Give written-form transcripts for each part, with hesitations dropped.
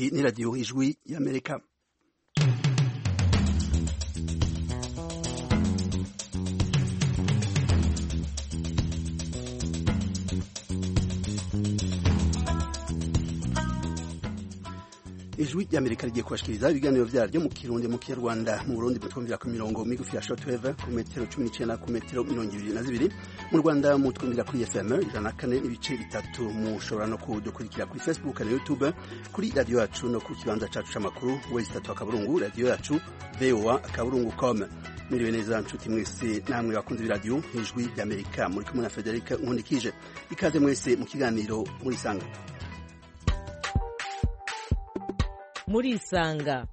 Iyi ni radiyo ijwi y'Amerika. Ijwi y'Amerika rigiye kubashikiriza ibiganiro vyaryo mu Kirundi mu Kinyarwanda mu Burundi mutwumvira ku mirongo migufi ya shortwave ku metero 19 ku metero 22 mu Rwanda mutwumvira kuri FM 104.3 mushobora no kudukurikira kuri Facebook na YouTube kuri radio yacu no ku kibanza cacu c'amakuru website akaburungu radio yacu voa.com. Miriwe neza nshuti mwese namwe bakunze radio Ijwi y'Amerika muri kumwe na Federica Nkundikije. Ikaze mwese mu kiganiro muri sanga. Murisanga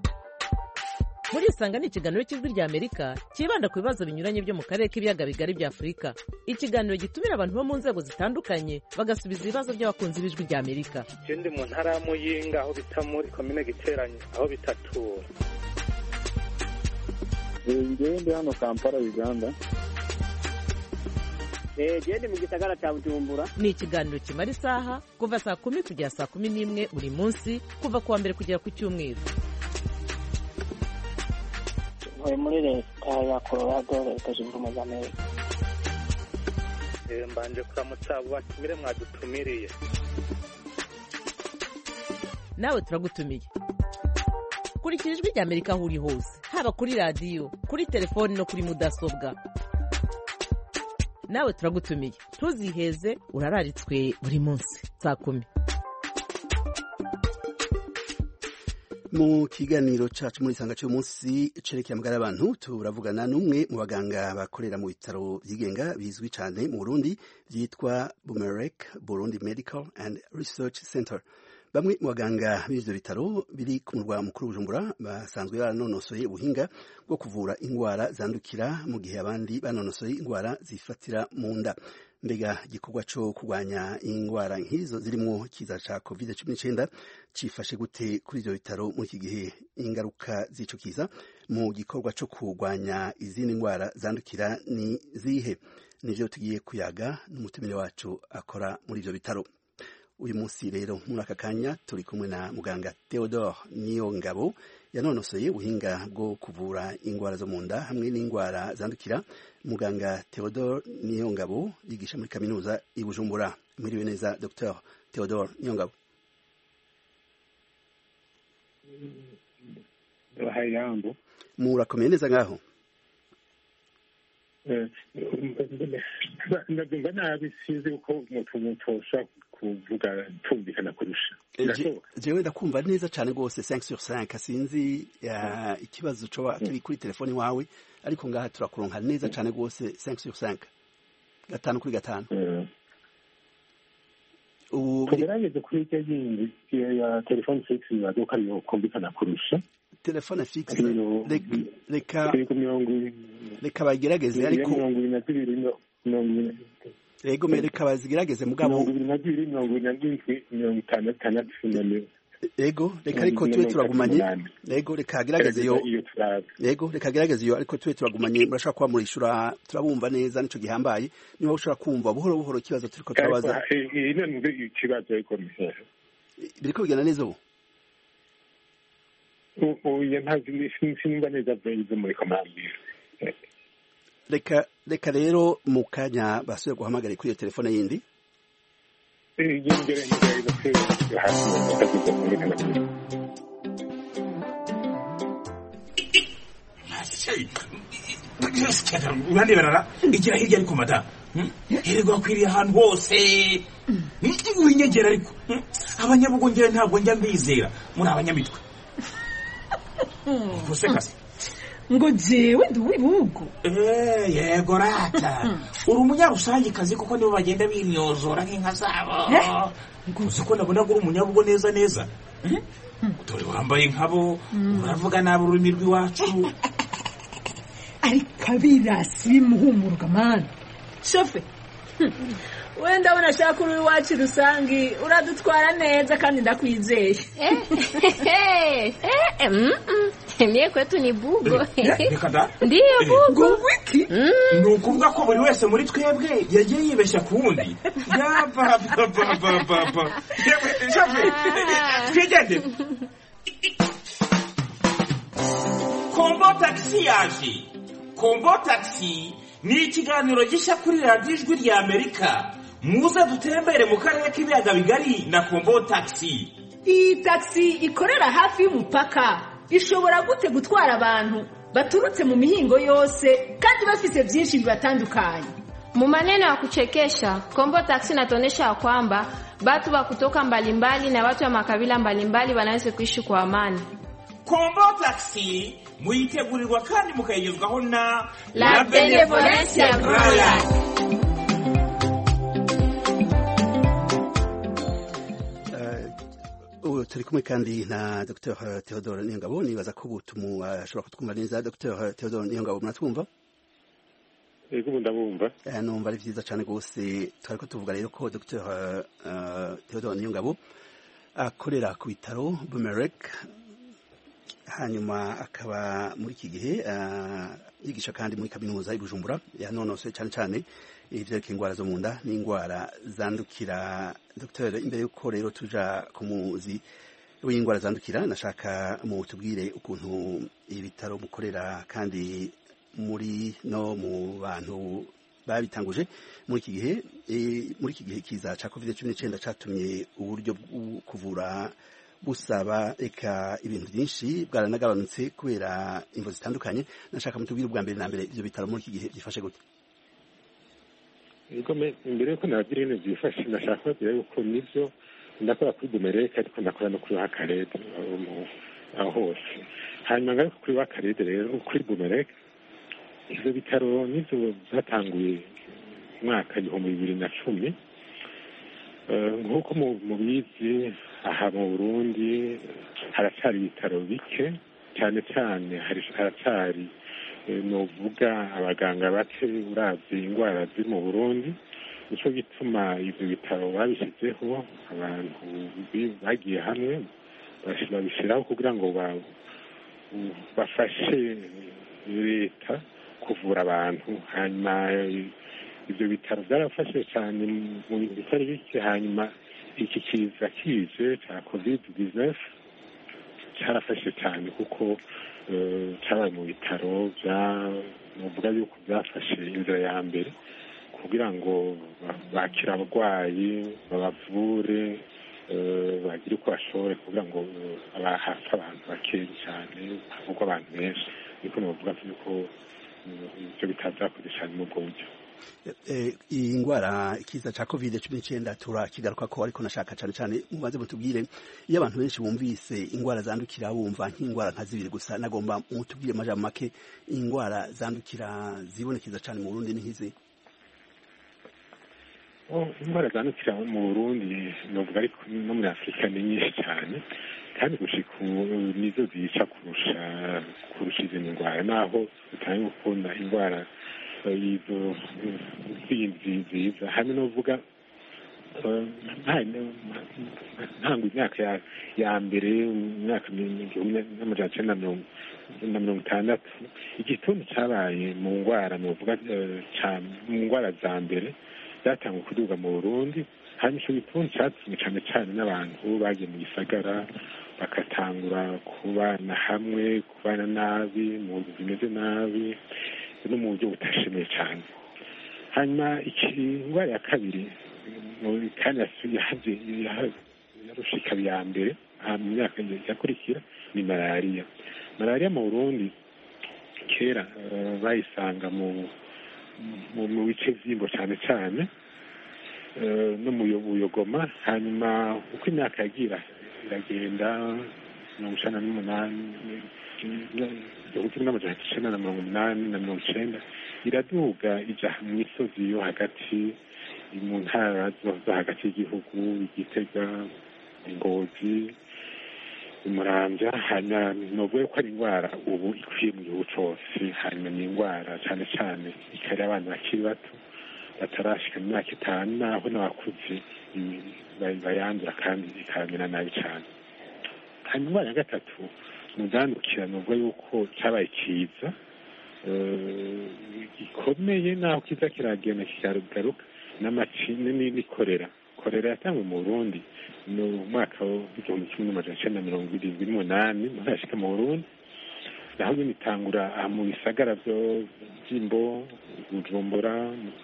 ni ikiganiro cy'Ijwi ry'Amerika kibanda ku bibazo binyuranye byo mu karere k'ibiyaga bigari bya Afurika. Ikiganiro gitumira abantu bo mu nzego zitandukanye bagasubiza ibibazo by'abakunzi b'Ijwi ry'Amerika. Ikindi mu ntara ya Muyinga aho bita muri komine Giteranyi aho bitatura. Ngende hano Kampala Uganda. Jende mu gisagara cya Bujumbura. Ni ikiganiro kimara isaha kuva saa 10 kugera saa 11 buri munsi kuva kuwa mbere kugera ku cyumweru. Muri leta ya Colorado leta zunze ubumwe za Amerika. Mbanje kuramutsa abo batumire mwadutumiriye. Nawe turagutumiye. Kurikira Ijwi ry'Amerika aho uri hose, haba kuri radio, kuri telefoni no kuri mudasobwa. Nawe turagutumiye. Ntuziheze urararitswe buri munsi saa 10. Mu kiganiro cacu muri sanga cyo munsi cerekeye amagara y'abantu turavugana n'umwe mu baganga bakorera mu bitaro byigenga bizwi cyane mu Burundi byitwa Bumerek Burundi Medical and Research Center. Bamwe mu baganga b'ivyo bitaro biri ku murwa mukuru Bujumbura basanzwe baranonosoye ubuhinga bwo kuvura ingwara zandukira mu gihe abandi banonosoye ingwara zifatira mu nda. Mbega gikorwa cyo kurwanya ingwara nk'izo zirimo kiza ca COVID-19 cifashe gute kuri ivyo bitaro muri iki gihe? Ingaruka z'ico kiza mu gikorwa cyo kurwanya izindi ngwara zandukira ni zihe? Nivyo tugiye kuyaga n'umutumire wacu akora muri ivyo bitaro. Uyu munsi rero muri aka kanya turi kumwe na muganga Theodore Niyongabo yanonosoye ubuhinga bwo kuvura ingwara zo mu nda hamwe n'ingwara zandukira. Muganga Theodore Niyongabo yigisha muri kaminuza i Bujumbura. Mwiriwe neza Dr. Theodore Niyongabo. Hayambo. Murakomeye neza ngaho? Ndumva nabi sinzi uko mutosha kuvuga tumvikana kurusha. Jewe ndakumva neza cyane gose 5 sur 5 sinzi ikibazo cyo kiri kuri telefoni wawe ariko ngaha turakuronka neza cyane gose 5 sur 5 gatanu kuri gatanu. Tugerageze kuri icyo yindi ya telefone fixe yadoka yo kumvikana kurusha. Telefone fixe reka bagerageze ariko 22 Ego mereka bazigerageze mugabo 22 Ego reka ariko tuwe turagumanye. Ego reka gerageze yo. Ego reka gerageze yo ariko tuwe turagumanye murashaka kwa murishura turabumva neza nico gihambaye niba ushaka kumva buhoro buhoro kibazo turiko turabaza. Ino nze ikibazo ariko misera. Biriko bigana neza ubu. Oya ntazi sinimba neza byo muri komandire. Reka rero mu kanya basuye guhamagara kuri iyo telefone yindi. Urande barara igira hirya ariko mada. Herego akwiriye ahantu hose. Winyegera ariko. Abanyabugongera ntabwo njya mbizera muri abanyamitwe. Kusekase. Ngo jewe nduwibugo yego rata uri umunyarusangi kazi kuko nibo bagenda bimyozora nk'inka zabo nguzi ko nabona ko uri umunyabugo neza neza dore wambaye nkabo uravuga nabi ururimi rw'iwacu ariko abirasi bimuhumuruka mana shofe wenda abona ashaka uri iwacu rusangi uradutwara neza kandi ndakwizeye Mie kwetu ni bugo. Reka da. Ndiyo bugo. Ngo wiki? Ni ukuvuga ko buri wese muri twebwe yagiye yibeshya ku wundi. Ya ba. Shafe. Twigende. Kombo taxi yaje. Kombo taxi ni ikiganiro gishya kuri radiyo ijwi rya Amerika. Muze dutembere mu karere k'ibiyaga bigari na Kombo taxi. Iyi taxi ikorera hafi y'umupaka ishobora gute gutwara abantu baturutse mu mihingo yose kandi bafise byinshi bibatandukanye. Mu maneno ya kuchekesha, Kombo taxi inatuonyesha kwamba watu wa kutoka mbalimbali na watu wa makabila mbalimbali wanaweza kuishi kwa amani. Kombo taxi muyitegurirwa kandi mukayigezwaho na La Benevolencia Royal. turi kumwe kandi na Dr. Theodore Niyongabo. Nibaza ko ubutumu ashobora kutwumva neza. Dr. Theodore Niyongabo, muratwumva? Yego ndabumva. Numva ari vyiza cyane gose. Twariko tuvuga rero ko Dr. Theodore Niyongabo akorera ku bitaro Bumerek, hanyuma akaba muri iki gihe yigisha kandi muri kaminuza y'Ibujumbura, yanonose cyane cyane ivyerekeye ingwara zo mu nda n'ingwara zandukira. Dr. imbere yuko rero tuja ku muzi w'ingwara zandukira, nashaka mu tubwire ukuntu ibitaro mukorera kandi muri no mu bantu babitanguje muri iki gihe kiza ca COVID-19 catumye uburyo bwo kuvura busaba eka ibintu byinshi bwaranagabanutse kubera imvo zitandukanye. Nashaka mutubwire ubwa mbere na mbere ivyo bitaro muri iki gihe byifashe gute? Yego imbere yuko nabagira ibintu byifashe, nashaka kubabwira yuko nivyo ndakora kuri Bumereka ariko ndakora no kuri Wakarede aho hose. Hanyuma ngaruka kuri Wakarede rero kuri Bumereka, ivyo bitaro nivyo byatanguye mwaka 2010. Nk'uko mubizi aha mu Burundi haracyari ibitaro bike cyane cyane, haracyari novuga abaganga bake uravye ingwara ziri mu Burundi. Nico gituma ivyo bitaro babishyizeho, abantu bagiye hamwe babishiraho kugira ngo bafashe leta kuvura abantu. Hanyuma ivyo bitaro byarafashe cyane mu bintu bitari bike. Hanyuma iki kiza kije cya COVID-19 cyarafashe cyane kuko cyabaye mu bitaro novuga yuko byafashe inzira ya mbere kugira ngo bakire abarwayi, babavure, bagire uko bashobore kugira ngo hafi abantu bakeya cyane, havugwa abantu benshi. Niko novuga yuko ibyo bitaro byakoze cyane mu bwo buryo. Iyi ngwara ikiza ca COVID-19 turakigaruka ko, ariko nashaka cyane cyane mubaze mutubwire, iyo abantu benshi bumvise ingwara zandukira bumva nk'ingwara nka zibiri gusa. Nagomba mutubwire amajambo make ingwara zandukira zibonekeza cyane mu Burundi n'ihizi. Ingwara zandukira mu Burundi novuga ariko no muri Afrika ni nyinshi cyane, kandi gushika nizo zica kurusha izindi ngwara, naho tutari gukunda ingwara izo zindi nziza. Hamwe novuga ntango imyaka ya mbere, imyaka 1960 igituntu cyabaye mu ngwara novuga mu ngwara za mbere byatangwa kuduga mu Burundi. Hanyuma icyo gituntu cyatumye cyane cyane n'abantu bagiye mu gisagara bakatangura kubana hamwe, kubana nabi, mu nzu zimeze nabi no mu buryo butashimiye cyane. Hanyuma ingwara ya kabiri kandi yarushika ya mbere mu myaka yakurikira ni malariya. Malariya mu Burundi kera bayisanga mu bice vy'imbo cyane cyane no mu Buyogoma. Hanyuma uko imyaka yagira iragenda 1980 iraduga ija mu misozi yo hagati mu ntara zo hagati y'igihugu, Igitega, Ngozi, Muramvya. hanyuma nubwo ko ari ingwara ubu ikwiye mu gihugu cyose. hanyuma ni ingwara cyane cyane ikari abana bakiri bato batarashika mu myaka 5, naho n'abakuze bayandura kandi ikamera nabi cyane. hanyuma ingwara ya gatatu mu zandukira nubwo yuko cabaye kiza gikomeye naho kiza kiragenda kikagaruka n'amacine n'ikorera korera yatangwe mu Burundi no mwaka w'igihumbi kimwe n'amajana icenda na mirongo irindwi n'umunani murashika mu Burundi naho nyine itangura mu bisagara vy'Imbo Bujumbura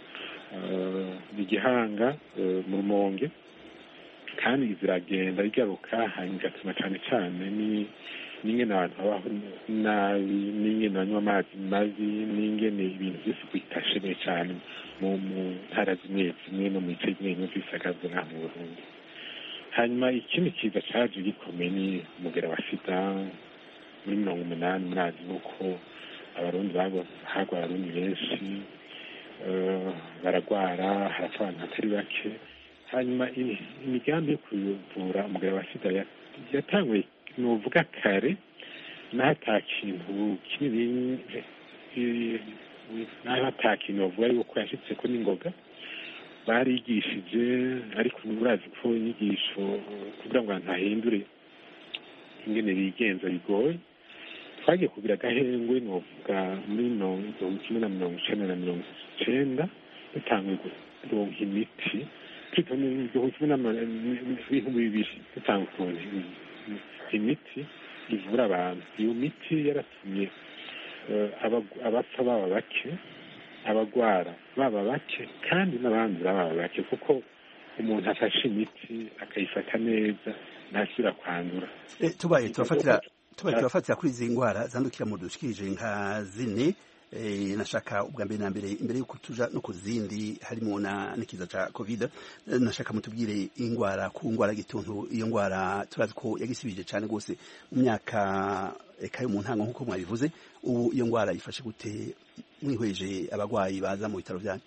Igihanga mu Rumonge kandi ziragenda igaruka hanyuma igatuma cane cane n'ingene abantu babaho nabi n'ingene banywa amazi mabi n'ingene ibintu vyose bitashemeye cane mu ntara zimwe zimwe no mu bice bimwe vy'ibisagara vyo ngaha mu Burundi. Hanyuma ikindi kiza caje gikomeye ni umugera wa sida muri 1980 murazi nuko abarundi hagwa abarundi benshi baragwara harapfa abantu batari bake. Hanyuma imigambi yo kuvura umugera wa sida yatanguye novuga kare naho ata kintu kinini naho ata kintu bavuga yuko yashitseko n'ingoga barigishije ariko murazi ko inyigisho kugira ngo abantu ahindure ingene bigenza bigoye twagiye kugira agahengwe novuga muri 1990 dutanguye kuronka imiti dutanga imiti ivura abantu. Iyo miti yaratumye abapfa baba bake abagwara baba bake kandi n'abandura baba bake kuko umuntu afashe imiti akayifata neza ntasubira kwandura. Tubaye turafatira kuri izi ndwara zandukira mu dushikirije nka zine nashaka ubwa mbere na mbere imbere yuko tuja no kuzindi harimo n'ikiza ca covid nashaka mutubwire ingwara ku ngwara gituntu iyo ngwara turazi ko yagisibije cyane gose mu myaka ekayo mu ntango nkuko mwabivuze ubu iyo ngwara ifashe gute mwihweje abagwayi baza mu bitaro byanyu?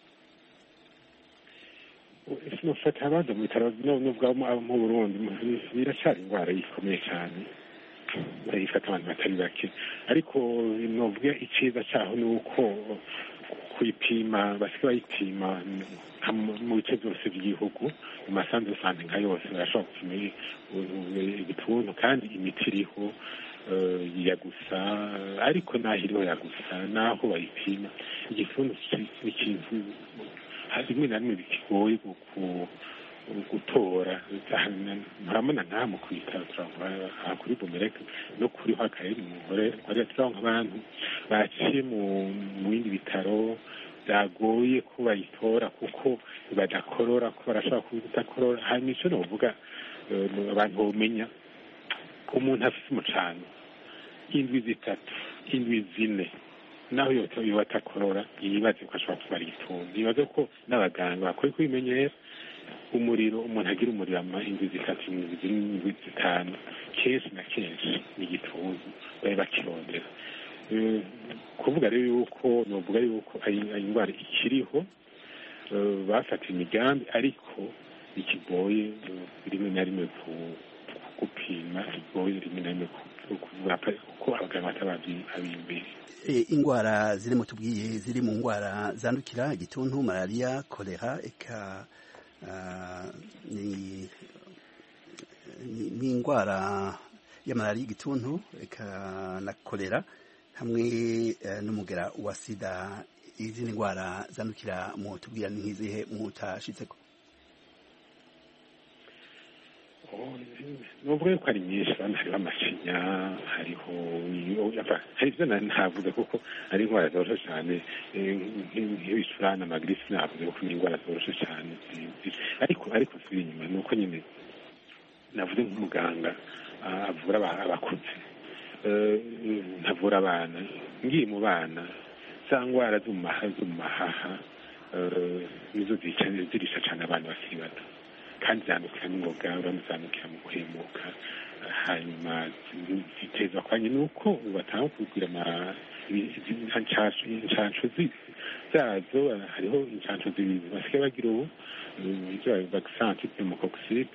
Sinofata abaza mu bitaro n'ubwa mu Burundi biracari ingwara ikomeye cyane bayifata abantu batari bake ariko novuga iciza cyaho ni uko kuyipima basigaye bayipima mu bice byose by'igihugu mu masanzu sante nka yose barashobora gupima igituntu kandi imiti iriho yagusa ariko naho iriho yagusa naho bayipima igituntu n'ikintu rimwe na rimwe bikigoye gutora murabona nta mu kwitaba turangwa kuri Bumereke no kuri hakaye mu ngore kwari turangwa abantu baciye mu bindi bitaro byagoye ko bayitora kuko badakorora ko barashobora kudakorora hanyuma ico novuga abantu bomenya umuntu afise umucano indwi zitatu indwi zine naho yotoye batakorora yibaze ko ashobora kuba ari igituntu yibaze ko n'abaganga bakwiye kubimenyera umuriro umuntu agira umuriro indwi zitatu indwi zitanu kenshi na kenshi ni igituntu bari bakirondera kuvuga rero yuko novuga yuko indwara ikiriho bafata imigambi ariko ikigoye rimwe na rimwe gupima ikigoye rimwe na rimwe kuvuga kuko abaganga batababimbere. Ingwara zirimo tubwiye ziri mu ngwara zandukira igituntu malaria kolera eka ni ingwara ya malaria igituntu eka na kolera hamwe n'umugera wa sida. Izindi ngwara zandukira mu tubwira ni nk'izihe mutashitseko? nuvuga yuko ari nyinshi kandi hariho amashinya hariho hari ibyo ntavuze kuko ari indwara zoroshe cyane nk'ibicurane amagirisi navuze kuko ni indwara zoroshe cyane ariko siri inyuma ni uko nyine navuze nk'umuganga avura abakuze ntavura abana ngiye mu bana za ndwara zo mu mahaha nizo zirisha cyane abantu bakiri bato kandi zandukira n'ingoga uramuzandukira mu guhemuka hanyuma ziteza kwanye nuko batanga kubwira inshansho zazo hariho inshansho zibiri basigaye bagira ubu ibyo vaccin antipneumococcique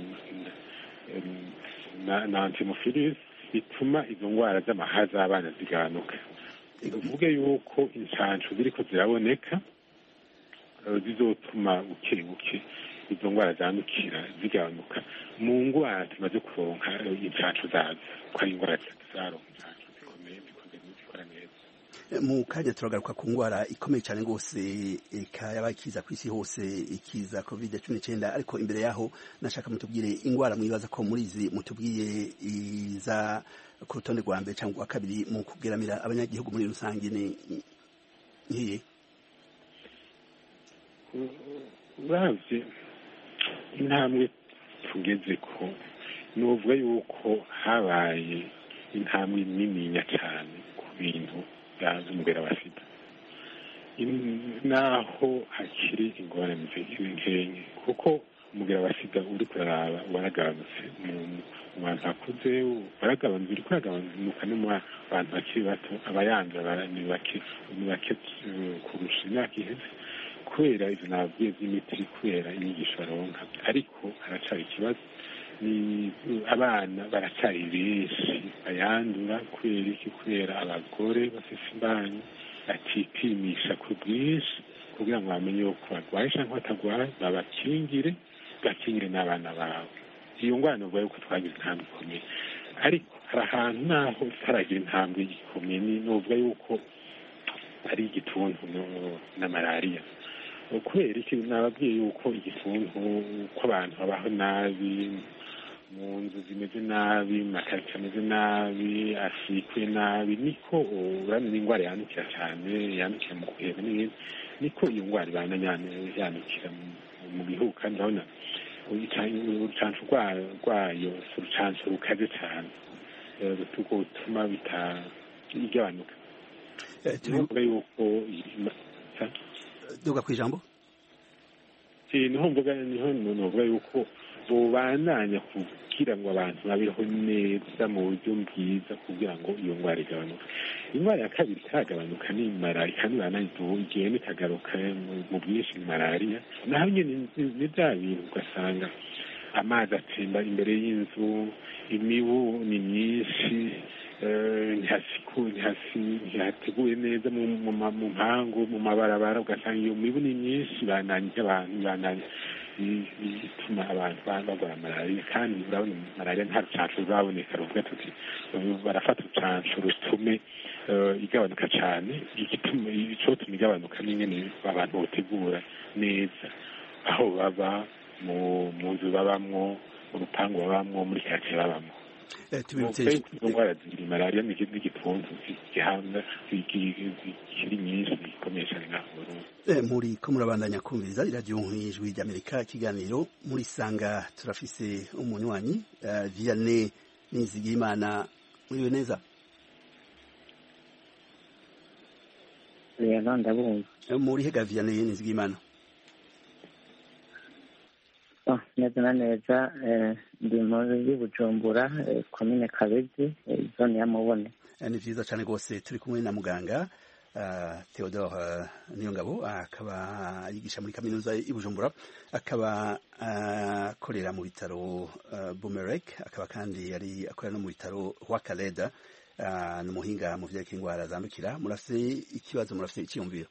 na antimophilus bituma izo ndwara z'amahaha z'abana zigabanuka. Uvuge yuko inshansho ziriko ziraboneka zizotuma buke buke izo ndwara zandukira zigabanuka mu ndwara tumaze kuronka incacu zazo ko ari indwara zaronka incacu zikomeye zikora neza. Mu kanya turagaruka ku ndwara ikomeye cyane rwose yabaye ikiza ku isi hose ikiza COVID-19, ariko imbere yaho nashaka mutubwire indwara mwibaza ko muri izi mutubwiye iza ku rutonde rwa mbere cyangwa kabiri mu kugeramira abanyagihugu muri rusange ni nkiye. uravye intambwe tugeze ko nuvuga yuko habaye intambwe nininya cyane ku bintu byaza umugera wa sida, naho hakiri ingorane nkenke kuko umugera wa sida uri kuraraba waragabanutse mu bantu bakuze, waragabanutse uri kuragabanuka no mu bantu bakiri bato, abayandura ni bake kurusha imyaka iheze kubera izo nabwiye by'imiti, kubera inyigisho baronka. Ariko haracari ikibazo, ni abana baracari benshi bayandura kubera iki? Kubera abagore bafise imbanyi batipimisha ku bwinshi kugira ngo bamenye yuko barwaye cyangwa batagwaye, babakingire bakingire n'abana babo. Iyo ngwara nuvuga yuko twagize intambwe ikomeye, ariko hari ahantu naho tutaragira intambwe ikomeye, nuvuga yuko ari igituntu na malariya. Kubera iki? Nababwiye yuko igituntu ko abantu babaho nabi, mu nzu zimeze nabi, makarita ameze nabi, asikuye nabi, niko urabona indwara yandukira cyane, yandukira mu guhema n'ibindi, niko iyo ndwara ibana yandukira mu bihugu. Kandi urabona urucanco rwayo si urucanco rukaze cyane rutuma igabanuka. Nuvuga yuko duga kwijambo niho nuvuga yuko bobandanya kugira ngo abantu babeho neza mu buryo bwiza kugira ngo iyo ndwara igabanuke. Indwara ya kabiri ikagabanuka ni malariya, kandi igenda ikagaruka mu bwinshi ni malariya. naho nyine ni bya bintu ugasanga amazi atemba imbere y'inzu, imibu ni myinshi, ntihateguye neza mu mpangu, mu mabarabara, ugasanga iyo mibu ni myinshi, bananije abantu, ituma abantu barwara malariya. Kandi urabona malariya nta rucanco ruraboneka ruvuga tuti barafata urucanco rutume igabanuka cyane. Icotuma igabanuka n'ingene abantu botegura neza aho baba, mu nzu babamwo, mu rupangu babamwo, muri karitsiye babamwo. Indwara ziri malariya n'igituntu gihanga kiri nyinshi gikomeye cyane ngaho mu Burundi. Muri ko murabandanya kumviriza iradiyo Ijwi ry'Amerika, ikiganiro muri sanga. Turafise umunywanyi Vianney Nizigimana. Muriwe neza? ndabumva. Muri hega Vianney Nizigimana? Neza na neza, ndi mu Bujumbura, komine Kabezi, zone ya Mubone. Ni vyiza cyane rwose. Turi kumwe na muganga Theodore Niyongabo, akaba yigisha muri kaminuza y'i Bujumbura, akaba akorera mu bitaro Bumerek, akaba kandi yari akorera no mu bitaro Rwakaleda, n'umuhinga mu vyerekeye indwara zandukira. Murafise ikibazo, murafise icyiyumviro?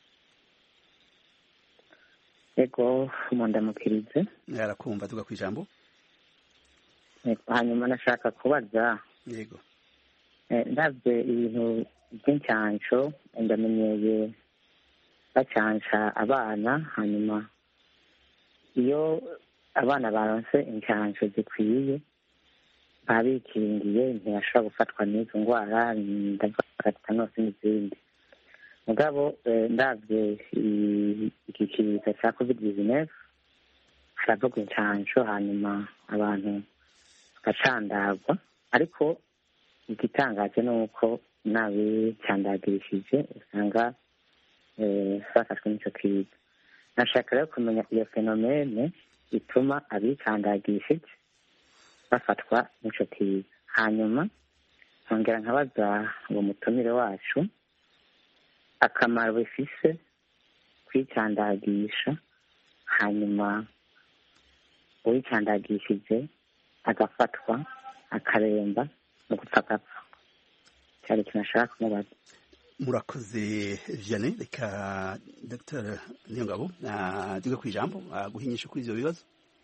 Ego mundamukirize. Arakumva, tuga kwijambo. Hanyuma nashaka kubaza, yego, ndavye ibintu by'incanco, ndamenyeye bacanca abana, hanyuma iyo abana baronse incanco zikwiye babikingiye ntibashobora gufatwa n'izo ndwara, ndavuga tetanus n'izindi. Mugabo ndavye iki kiza cya COVID-19 haravugwa incanco, hanyuma abantu bagacandagwa, ariko igitangaje ni uko n'abicandagirishije usanga bafashwe n'ico kiza. Nashaka rero kumenya iyo fenomene ituma abicandagirishije bafatwa n'ico kiza. Hanyuma nkongera nkabaza uwo mutumire wacu akamaro bifise kwicandagisha, hanyuma uwicandagishije agafatwa akaremba no gupfa agapfa. Cyari kinashaka kumubaza. Murakoze Vianney. Reka Dr. Niyongabo duge kwijambo guhinyisha kuri ivyo bibazo.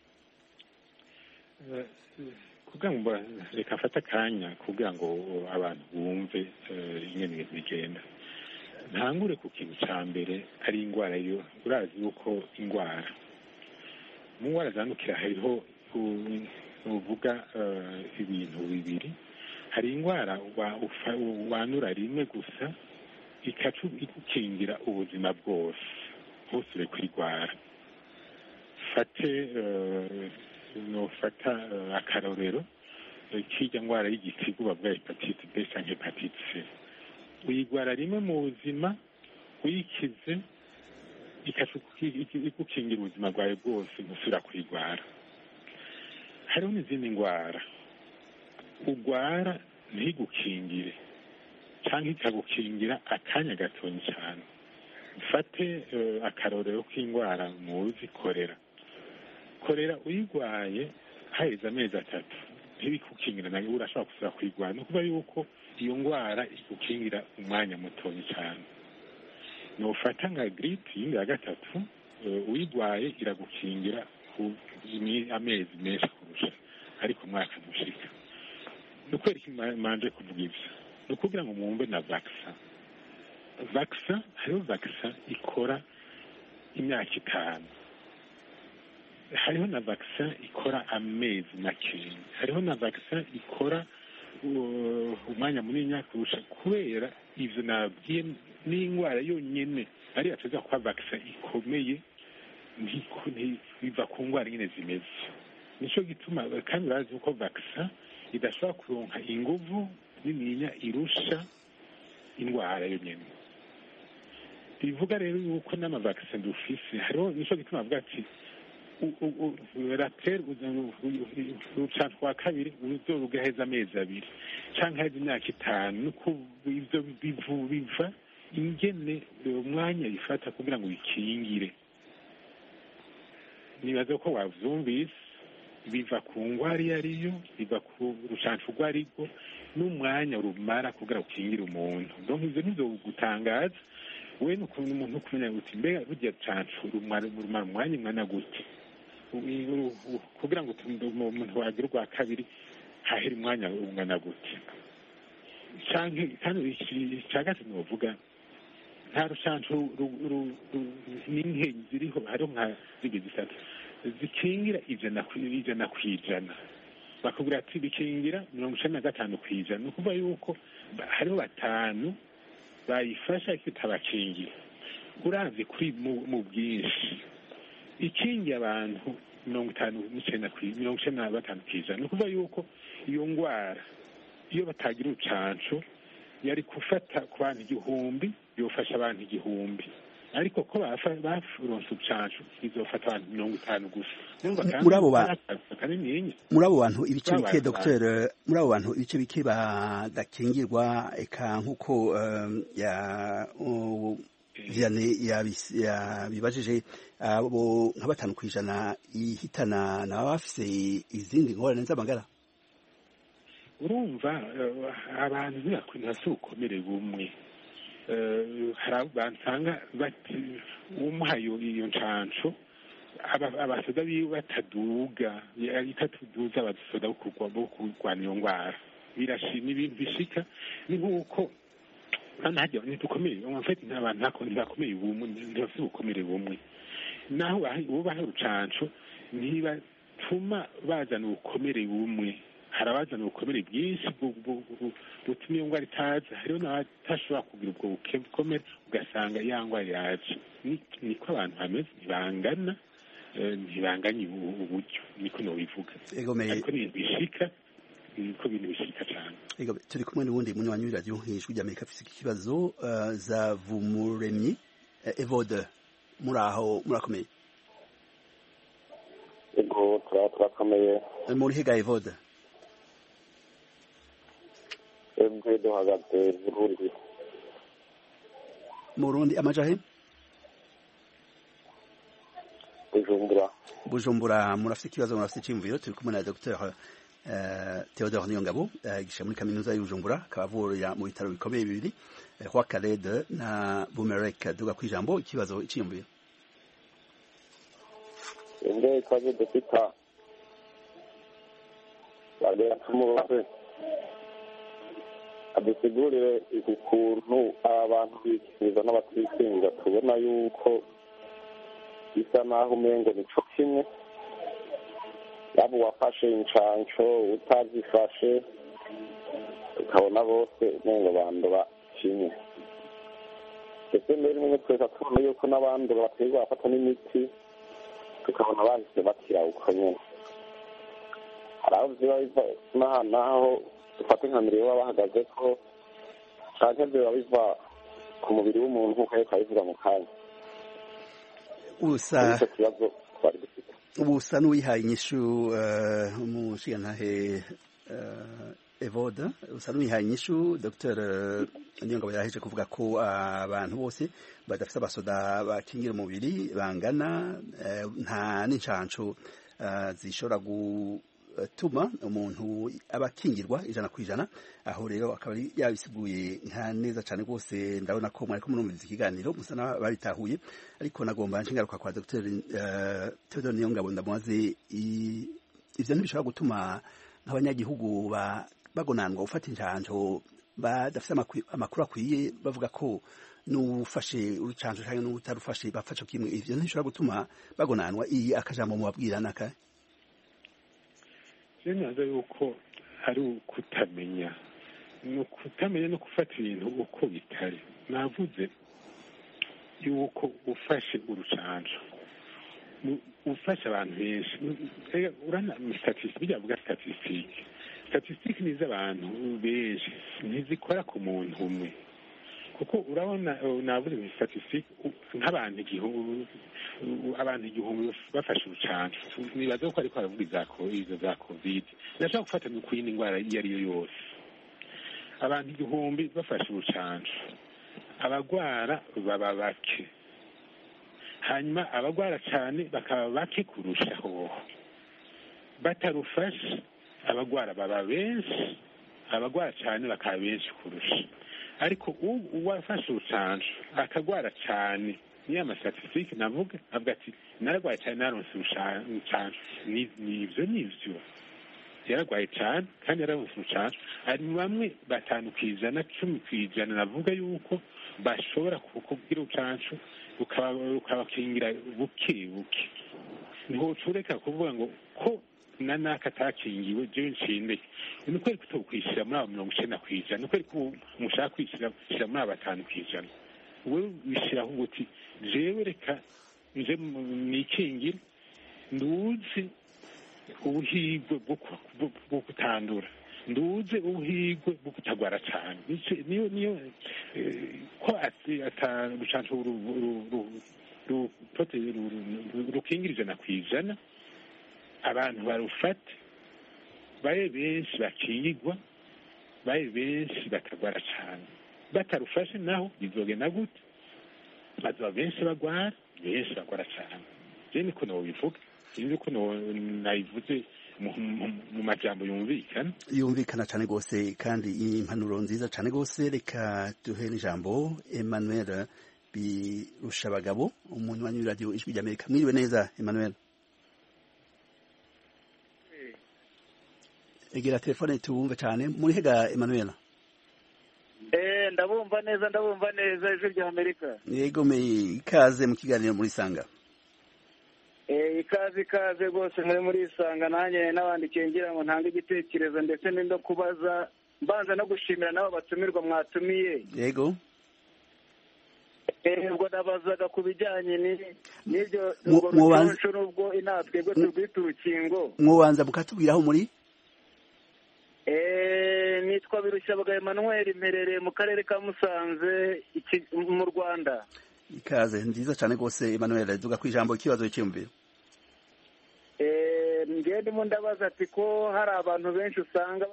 kugira ngo reka mfate akanya kugira ngo abantu bumve ingene ibintu bigenda ntangure ku kintu cya mbere ari indwara yo urazi yuko indwara mu ndwara zandukira hariho uvuga ibintu bibiri hari indwara wanura rimwe gusa igukingira ubuzima bwose ntusubire kwirwara nofata akarorero k'irya ndwara y'igitigu bavuga hepatite B cyangwa hepatite C uyigwara rimwe mu buzima uyikize igukingira ubuzima bwawe bwose ntusubira kwirwara hariho n'izindi ndwara ugwara ntigukingire cyangwa ikagukingira akanya gatonya cyane mfate akarorero k'indwara muzi korera uyigwaye haheze amezi 3 ntibikukingira nayo urashobora gusubira kwirwara ni ukuvuga yuko iyo ndwara igukingira umwanya mutoya cyane nufata nka gripe yindi ya 3 uyigwaye iragukingira amezi menshi kurusha ariko umwaka ntushika nukwereka manje kuvuga ivyo nukugira ngo mwumve na vaccin hariho vaccin ikora imyaka 5 hariho na vaccin ikora amezi makeya hariho na vaccin ikora umwanya munini kurusha kubera ivyo nabwiye n'indwara yonyene ari ateza kwa vaccin ikomeye ntibiva ku ndwara nyine zimeze nico gituma kandi urazi uko vaccin idashobora kuronka inguvu nininya irusha indwara yonyene bivuga rero yuko n'amavaccin dufise hariho nico gituma avuga ati rapero urucanco rwa kabiri uzorugaheza amezi 2 canke heza imyaka 5 nuko ivyo biva ingene umwanya bifata kugira ngo bikingire nibaza ko wavyumvise biva ku ndwara iyo ariyo biva ku rucanco urwo arirwo n'umwanya rumara kugira ukingire umuntu donc ivyo ntizogutangaza we n'ukuntu umuntu kumenya guti mbega rujya canco rumara umwanya ingana gute kugira ngo umuntu wagira urwa kabiri hahera umwanya ungana gute canke kandi icagati novuga nta rucanco n'inkenyi ziriho hariho nka zigeze 3 zikingira ijana kwijana bakubwira ati bikingira 95 kwijana ni ukuvuga yuko hariho 5 bayifasha ikitabakingira uravye kuri mu bwinshi ikingi abantu 95 kwijana ni ukuvuga yuko iyo ndwara iyo batagira urucanco yari gufata ku bantu 1,000 yofasha abantu 1,000 ariko ko bafuronse urucanco izofata abantu 50 gusa muri abo bantu ibice bike Dr. muri abo bantu ibice bike badakingirwa eka nkuko yabibajije abo nka 5 kwijana ihitana n'abafise izindi ngorane z'amagara urumva abantu ntibasi ukomere bumwe hari abantu usanga umuhaye iyo ncanco abasoda biwe bataduga itatuduza abasoda bo kurwana iyo ndwara birashima ibintu bishika ni nk'uko kandi hajya ntitukomeye amafeti n'abantu ntibakomeye bumwe ntibafite ubukomere bumwe naho bubahe urucanco ntibatuma bazana ubukomere bumwe hari abazana ubukomere bwinshi butuma iyo ndwara itaza hariho n'abatashobora kugira ubwo bukomere ugasanga ya ndwara yaje niko abantu bameze ntibanganye uburyo niko nobivuga ariko ni ibintu bishika niko bintu bishika cyane turi kumwe n'ubundi munywanyi w'iradiyo ijwi ry'Amerika afise ikibazo za Vumuremyi Evode muraho murakomeye ego turakomeye muri higa Evode ebwe duhagaze Burundi amajahe Bujumbura murafite ikibazo murafite iciyumviro turi kumwe na Dr. Theodore Niyongabo yigisha muri kaminuza y'Ubujumbura akaba avurira mu bitaro bikomeye bibiri Roi Khaled na Bumerek duga kwijambo ikibazo iciyumviro ende kaje dufita bagera tumubaze adusigurire ukuntu aba bantu bikingiza n'abatikingiza tubona yuko bisa naho umengo nico kimwe yaba uwafashe incanco utazifashe ukabona bose umengo bandura kimwe ndetse mbere rimwe twese tubona yuko n'abandi baterwa bafata n'imiti tukabona bahise bakira uko nyene hari aho ziba biva n'aho dufata nka mbere baba bahagaze ko canke biba biva ku mubiri w'umuntu nk'uko ariko abivuga mu kanya ubusa n'uwihaye inyishu umushigantahe Evoda usa n'uwihaye inyishu Dr Niyongabo yaheje kuvuga ko abantu bose badafite abasoda bakingira umubiri bangana nta n'incanco zishobora gutuma umuntu abakingirwa 100%. Aho rero akaba yabisiguye nka neza cyane rwose. Ndabona ko mwariko murumviriza ikiganiro musa n'ababitahuye, ariko nagomba nshingaruka kwa Dr Theodore Niyongabo ndamubaze ivyo ntibishobora gutuma nk'abanyagihugu bagonanwa gufata injanjo badafite amakuru akwiye, bavuga ko n'ufashe urucanjo cyangwa n'utarufashe bafasha kimwe. Ivyo ntibishobora gutuma bagonanwa. Iyi akajambo mubabwira naka neza yuko ari ukutamenya, ni ukutamenya no gufata ibintu uko bitari. Navuze yuko ufashe urucanjo ufasha abantu benshi, urana statistique bijyavuga statistique ni z'abantu benshi, ntizikora ku muntu umwe, kuko urabona navuze ni statistique nk'abantu igihumbi bafashe urucanjo. Nibaza ko ariko aravuga izo za covid, ndashaka gufata no kuyindi ndwara iyo ari yo yose. Abantu igihumbi bafashe urucanjo, abagwara baba bake, hanyuma abagwara cyane bakaba bake kurushaho. Batarufashe abagwara baba benshi, abagwara cyane bakaba benshi kurusha. Ariko uwafashe urucanjo akagwara cyane, niyo amastatistike navuga avuga ati naragwaye cyane naronse urucanjo, nivyo yaragwaye cyane kandi yaronse urucanjo. Ari bamwe 5%, 10% navuga yuko bashobora kukubwira urucanjo ukabakingira buke buke. Niho tureka kuvuga ngo ko nanaka atakingiwe jewe nshinde. Ni kweri kutokwishira muri abo 90%, ni kweri ko mushaka kwishira muri abo 5%. Wewe wishiraho uti jewe reka nje nikingire, nduzi ubuhigwe bwo kutandura, nduze ubuhigwe bwo kutagwara cyane. Niyo ko atarucanco rukingirije na kwijana, abantu barufate baye benshi bakingirwa, baye benshi bakagwara cyane. Batarufashe naho bizogenda gute? Bazoba benshi bagwara cyane. Je niko nobivuga, sinzi ko nayivuze mu majambo yumvikana cyane gose, kandi impanuro nziza cyane gose. Reka duhe n'ijambo Emmanuel Birushabagabo, umuntu wa radio Ijwi ry'Amerika. Mwiriwe neza Emmanuel. Egera telefone tuwumve cyane. Muri hega Emmanuel? Ndabumva neza Ijwi ry'Amerika. Yego ikaze mu kiganiro muri Sanga. Ikaze rwose muri Isanga. Nanjye n'abandikiye ngira ngo ntanga igitekerezo ndetse n'indo kubaza, mbanza no gushimira nabo batumirwa mwatumiye. Yego. Ubwo nabazaga ku bijyanye n'ibyo rucanco n'ubwo twebwe turwita urukingo. Mwobanza mukatubwira aho muri? Nitwa Birushabagabo Emmanuel, mperereye mu karere ka Musanze mu Rwanda. Ikaze nziza cyane rwose Emmanuel, duga kwijambo ikibazo cy'umviro. Ndimo ndabaza ati ko hari abantu benshi usanga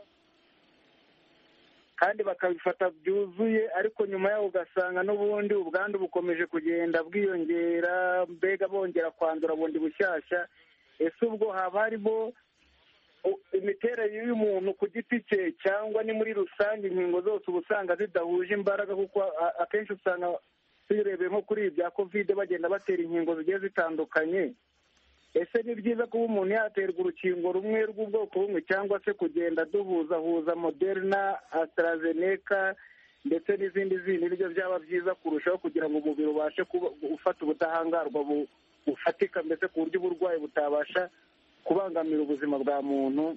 kandi bakabifata byuzuye, ariko nyuma yaho ugasanga n'ubundi ubwandu bukomeje kugenda bwiyongera, mbega bongera kwandura bundi bushyashya. Ese ubwo haba harimo imiterere y'umuntu ku giti cye cyangwa ni muri rusange inkingo zose uba usanga zidahuje imbaraga? Kuko akenshi usanga turebeye nko kuri bya covid bagenda batera inkingo zigiye zitandukanye, ese ni byiza kuba umuntu yaterwa urukingo rumwe rw'ubwoko bumwe cyangwa se kugenda duhuzahuza Moderna, AstraZeneca ndetse n'izindi nibyo byaba byiza kurushaho kugira ngo umubiri ubashe ufata ubudahangarwa bufatika mbese ku buryo uburwayi butabasha kubangamira ubuzima bwa muntu.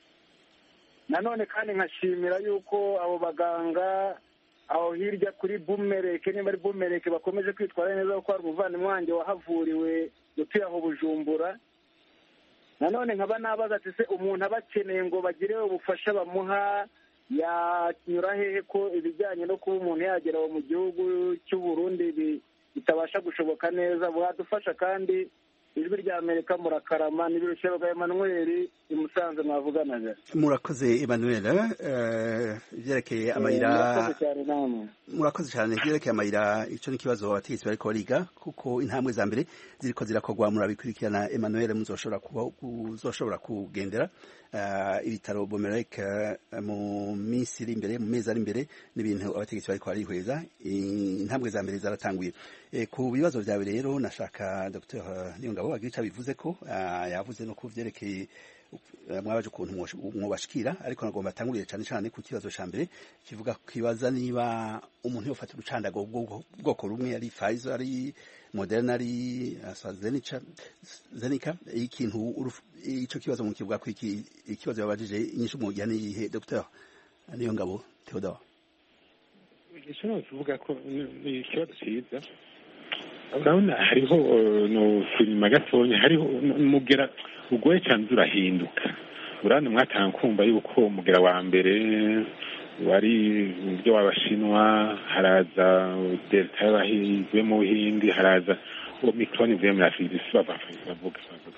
Nanone kandi nkashimira yuko abo baganga aho hirya kuri Bumereke, niba ari Bumereke, bakomeje kwitwara neza kuko hari umuvandimwe wanjye wahavuriwe utuye aho Bujumbura. Nanone nkaba nabaza ati se umuntu aba akeneye ngo bagire ubufasha bamuha yanyura hehe ko ibijyanye no kuba umuntu yagera mu gihugu cy'u Burundi bitabasha gushoboka neza? Bwadufasha kandi ijwi rya Amerika murakarama n'ibirusha bwa Emmanuel i Musanze mwavuganaga. Murakoze Emmanuel, byerekeye amayira. Murakoze cyane. Byerekeye amayira, icyo ni kibazo abategetsi bariko bariga kuko intambwe za mbere ziriko zirakorwa, murabikurikirana Emmanuel, muzoshobora kugendera ibitaro Bumerek mu minsi iri imbere, mu mezi ari imbere, n'ibintu abategetsi bariko barihweza. Intambwe za mbere zaratanguye. Ku bibazo byawe rero nashaka Dr. Niyongabo agira icyo bivuze ko yavuze no kuvyerekeye mwabaje ukuntu mwobashikira, ariko nagomba atangurire cyane cyane ku kibazo cya mbere kivuga kibaza niba umuntu yofata urucandago bwoko rumwe, ari Pfizer, ari Moderna, ari AstraZeneca. Icyo kibazo mu kivuga ko ikibazo yabajije inyishu mu gihe ni Dr. Niyongabo Theodore. Ishobora kuvuga ko ni ikibazo cyiza. Urabona hariho no filima gatonya, hariho umugera ugoye cyane urahinduka. Urabona mwatanga kumva yuko umugera wa mbere wari uburyo w'Abashinwa, haraza Delta yabahizwe mu Buhindi, haraza Omicron ivuye muri Afurika bavuga.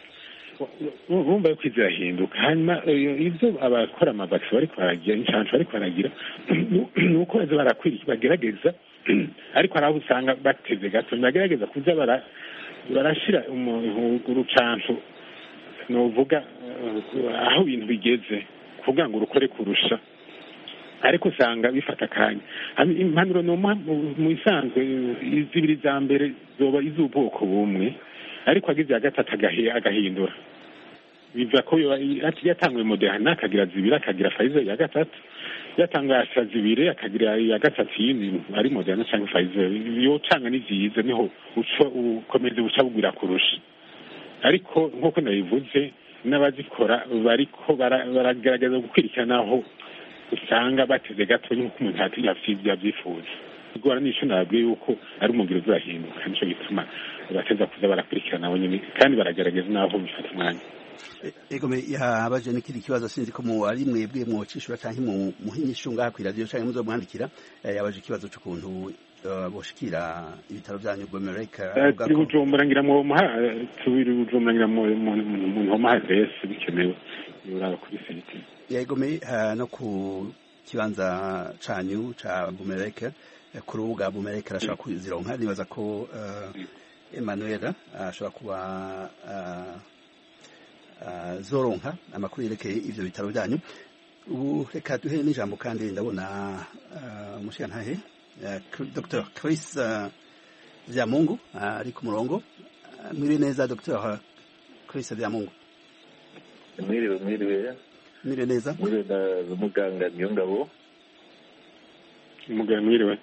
Urumva yuko izirahinduka. Hanyuma ibyo abakora amavakisi bariko baragira, inshansho bariko baragira, nuko bagerageza, ariko hari aho usanga bateze gato, bagerageza kuza barashira urucanco, novuga aho ibintu bigeze kugira ngo urukore kurusha, ariko usanga bifata akanya. Impanuro mu isanzwe izibiri za mbere zoba iz'ubwoko bumwe, ariko agize ya gatatu agahindura. Biva ko yatanguye Moderna akagira zibiri, akagira Pfizer ya gatatu, yatanga Astra zibiri akagira ya gatatu yindi ari Moderna cyangwa Pfizer. Yo canga ni byiza, niho ukomeze buca bugwira kurusha. Ariko nk'uko nabivuze, n'abazikora bariko baragerageza gukwirikirana aho usanga bateze gato nk'uko umuntu yabyifuza. Igora n'icyo nabwiye yuko ari umubiri uzahinduka, nicyo gituma bateza kuza barakurikirana abo nyine, kandi baragerageza n'aho bifata umwanya. Egome yabaje n'ikindi kibazo, sinzi ko ari mwebwe mwocishura cyangwa muhinyisha ngaha ku radio cyangwa muzomwandikira. Yabaje ikibazo cy'ukuntu boshikira ibitaro byanyu Bumerek. Bujumbura ngira mu homa adresse bikenewe yura kuri site. Egome no ku kibanza canyu ca Bumerek ku rubuga Bumerek arashaka kuzironka. Nibaza ko Emmanuel ashobora kuba zoronka amakuru yerekeye ivyo bitaro byanyu. Ubu reka duhe n'ijambo kandi ndabona umushikantahe Dr. Chris Vyamungu ari ku murongo. Mwiriwe neza Dr. Chris Vyamungu. Mwiriwe neza. Mwiriwe na muganga Niyongabo. Muganga mwiriwe.